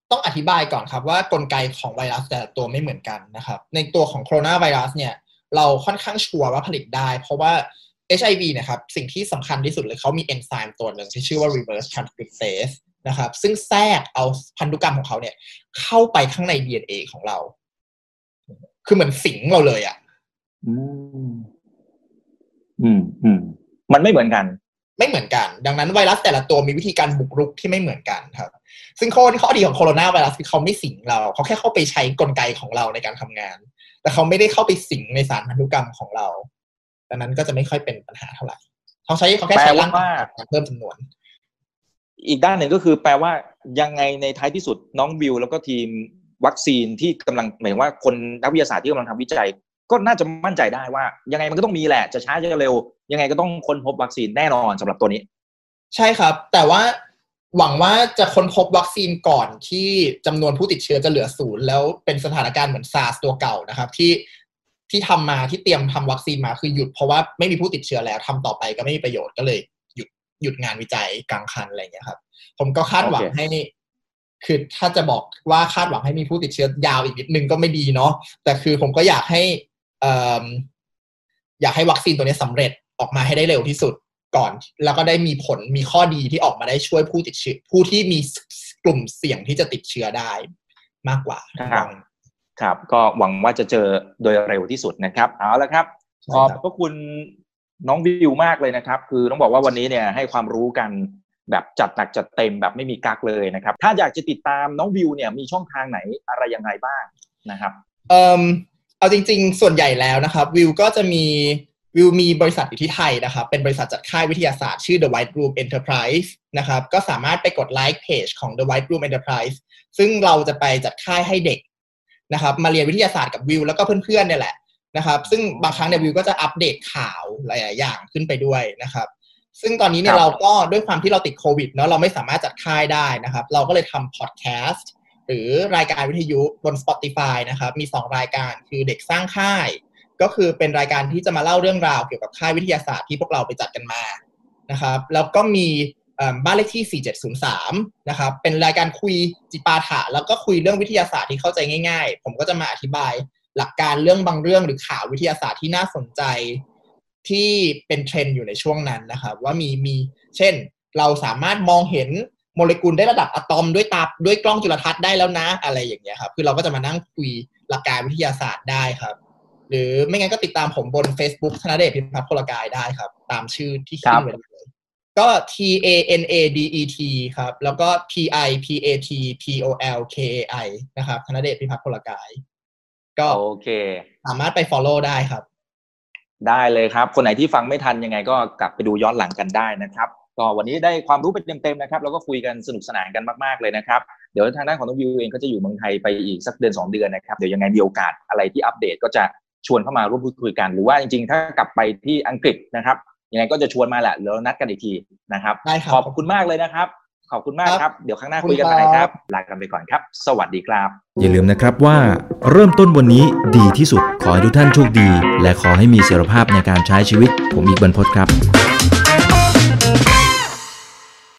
ต้องอธิบายก่อนครับว่ากลไกของไวรัสแต่ละตัวไม่เหมือนกันนะครับในตัวของโคโรนาไวรัสเนี่ยเราค่อนข้างชัวร์ว่าผลิตได้เพราะว่า เอช ไอ วี นะครับสิ่งที่สำคัญที่สุดเลยเขามีเอนไซม์ตัวหนึ่งที่ชื่อว่า reverse transcriptase นะครับซึ่งแทรกเอาพันธุกรรมของเขาเนี่ยเข้าไปข้างใน ดี เอ็น เอ ของเราคือเหมือนสิงเราเลยอ่ะอืมอืมอืมมันไม่เหมือนกันไม่เหมือนกันดังนั้นไวรัสแต่ละตัวมีวิธีการบุกรุกที่ไม่เหมือนกันครับซึ่งข้อข้อดีของโคโรนาไวรัสคือเขาไม่สิงเราเขาแค่เข้าไปใช้กลไกของเราในการทำงานแต่เขาไม่ได้เข้าไปสิงในสารพันธุกรรมของเราดังนั้นก็จะไม่ค่อยเป็นปัญหาเท่าไหร่เขาใช้เขาแค่ใช้ร่างกายเพิ่มจำนวนอีกด้านหนึ่งก็คือแปลว่ายังไงในท้ายที่สุดน้องวิวแล้วก็ทีมวัคซีนที่กำลังหมายว่าคนนักวิทยาศาสตร์ที่กำลังทำวิจัยก็น่าจะมั่นใจได้ว่ายังไงมันก็ต้องมีแหละจะช้าจะเร็วยังไงก็ต้องค้นพบวัคซีนแน่นอนสำหรับตัวนี้ใช่ครับแต่ว่าหวังว่าจะค้นพบวัคซีนก่อนที่จำนวนผู้ติดเชื้อจะเหลือศูนย์แล้วเป็นสถานการณ์เหมือนซาร์สตัวเก่านะครับที่ที่ทำมาที่เตรียมทำวัคซีนมาคือหยุดเพราะว่าไม่มีผู้ติดเชื้อแล้วทำต่อไปก็ไม่มีประโยชน์ก็เลยหยุดหยุดงานวิจัยกลางคันอะไรอย่างเงี้ยครับผมก็คาดหวัง okay. ให้คือถ้าจะบอกว่าคาดหวังให้มีผู้ติดเชื้อยาวอีกนิดนึงก็ไม่ดีเนาะแต่คือผมก็อยากให้เอ่ออยากให้วัคซีนตัวนี้สำเร็จออกมาให้ได้เร็วที่สุดก่อนแล้วก็ได้มีผลมีข้อดีที่ออกมาได้ช่วยผู้ติดเชื้อผู้ที่มีกลุ่มเสี่ยงที่จะติดเชื้อได้มากกว่าครับครับก็หวังว่าจะเจอโดยเร็วที่สุดนะครับเอาละครับขอบพระคุณน้องวิวมากเลยนะครับคือต้องบอกว่าวันนี้เนี่ยให้ความรู้กันแบบจัดหนักจัดเต็มแบบไม่มีกั๊กเลยนะครับถ้าอยากจะติดตามน้องวิวเนี่ยมีช่องทางไหนอะไรยังไงบ้างนะครับเอ่อเอาจริงๆส่วนใหญ่แล้วนะครับวิวก็จะมีวิวมีบริษัทอยู่ที่ไทยนะครับเป็นบริษัทจัดค่ายวิทยาศาสตร์ชื่อ The White Room Enterprise นะครับก็สามารถไปกดไลค์เพจของ The White Room Enterprise ซึ่งเราจะไปจัดค่ายให้เด็กนะครับมาเรียนวิทยาศาสตร์กับวิวแล้วก็เพื่อนๆเนี่ยแหละนะครับซึ่งบางครั้งเนี่ยวิวก็จะอัปเดตข่าวหลายๆอย่างขึ้นไปด้วยนะครับซึ่งตอนนี้เนี่ยเราก็ด้วยความที่เราติดโควิดเนาะเราไม่สามารถจัดค่ายได้นะครับเราก็เลยทำพอดแคสต์หรือรายการวิทยุบน Spotify นะครับมีสองรายการคือเด็กสร้างค่ายก็คือเป็นรายการที่จะมาเล่าเรื่องราวเกี่ยวกับค่ายวิทยาศาสตร์ที่พวกเราไปจัดกันมานะครับแล้วก็มีบ้านเลขที่สี่เจ็ดศูนย์สามนะครับเป็นรายการคุยจิปาถะแล้วก็คุยเรื่องวิทยาศาสตร์ที่เข้าใจง่ายๆผมก็จะมาอธิบายหลักการเรื่องบางเรื่องหรือข่าววิทยาศาสตร์ที่น่าสนใจที่เป็นเทรนด์อยู่ในช่วงนั้นนะครับว่ามีมีเช่นเราสามารถมองเห็นโมเลกุลได้ระดับอะตอมด้วยตาด้วยกล้องจุลทรรศน์ได้แล้วนะอะไรอย่างเงี้ยครับคือเราก็จะมานั่งคุยหลักการวิทยาศาสตร์ได้ครับหรือไม่งั้นก็ติดตามผมบน Facebook ธนเดช พิมพัฒน์พลกายได้ครับตามชื่อที่ขึ้นไว้เลยก็ T A N A D E T ครับแล้วก็ P I P A T P O L K A I นะครับธนเดช พิมพัฒน์พลกายก็โอเคสามารถไป follow ได้ครับได้เลยครับคนไหนที่ฟังไม่ทันยังไงก็กลับไปดูย้อนหลังกันได้นะครับก็วันนี้ได้ความรู้ไปเต็มๆนะครับแล้วก็คุยกันสนุกสนานกันมากๆเลยนะครับเดี๋ยวทางด้านของน้องวิวเองก็จะอยู่เมืองไทยไปอีกสักเดือนสองเดือนนะครับเดี๋ยวยังไงมีโอกาสอะไรที่อัปเดตก็จะชวนเข้ามาร่วมพูดคุยกันหรือว่าจริงๆถ้ากลับไปที่อังกฤษนะครับยังไงก็จะชวนมาแหละแล้วนัดกันอีกทีนะครับขอบคุณมากเลยนะครับขอบคุณมากครับเดี๋ยวครั้งหน้าคุยกันใหม่ครับลากันไปก่อนครับสวัสดีครับอย่าลืมนะครับว่าเริ่มต้นวันนี้ดีที่สุดขอให้ทุกท่านโชคดีและขอให้มีเสรีภาพในการใช้ชีวิตผมอีกบรรพตครับ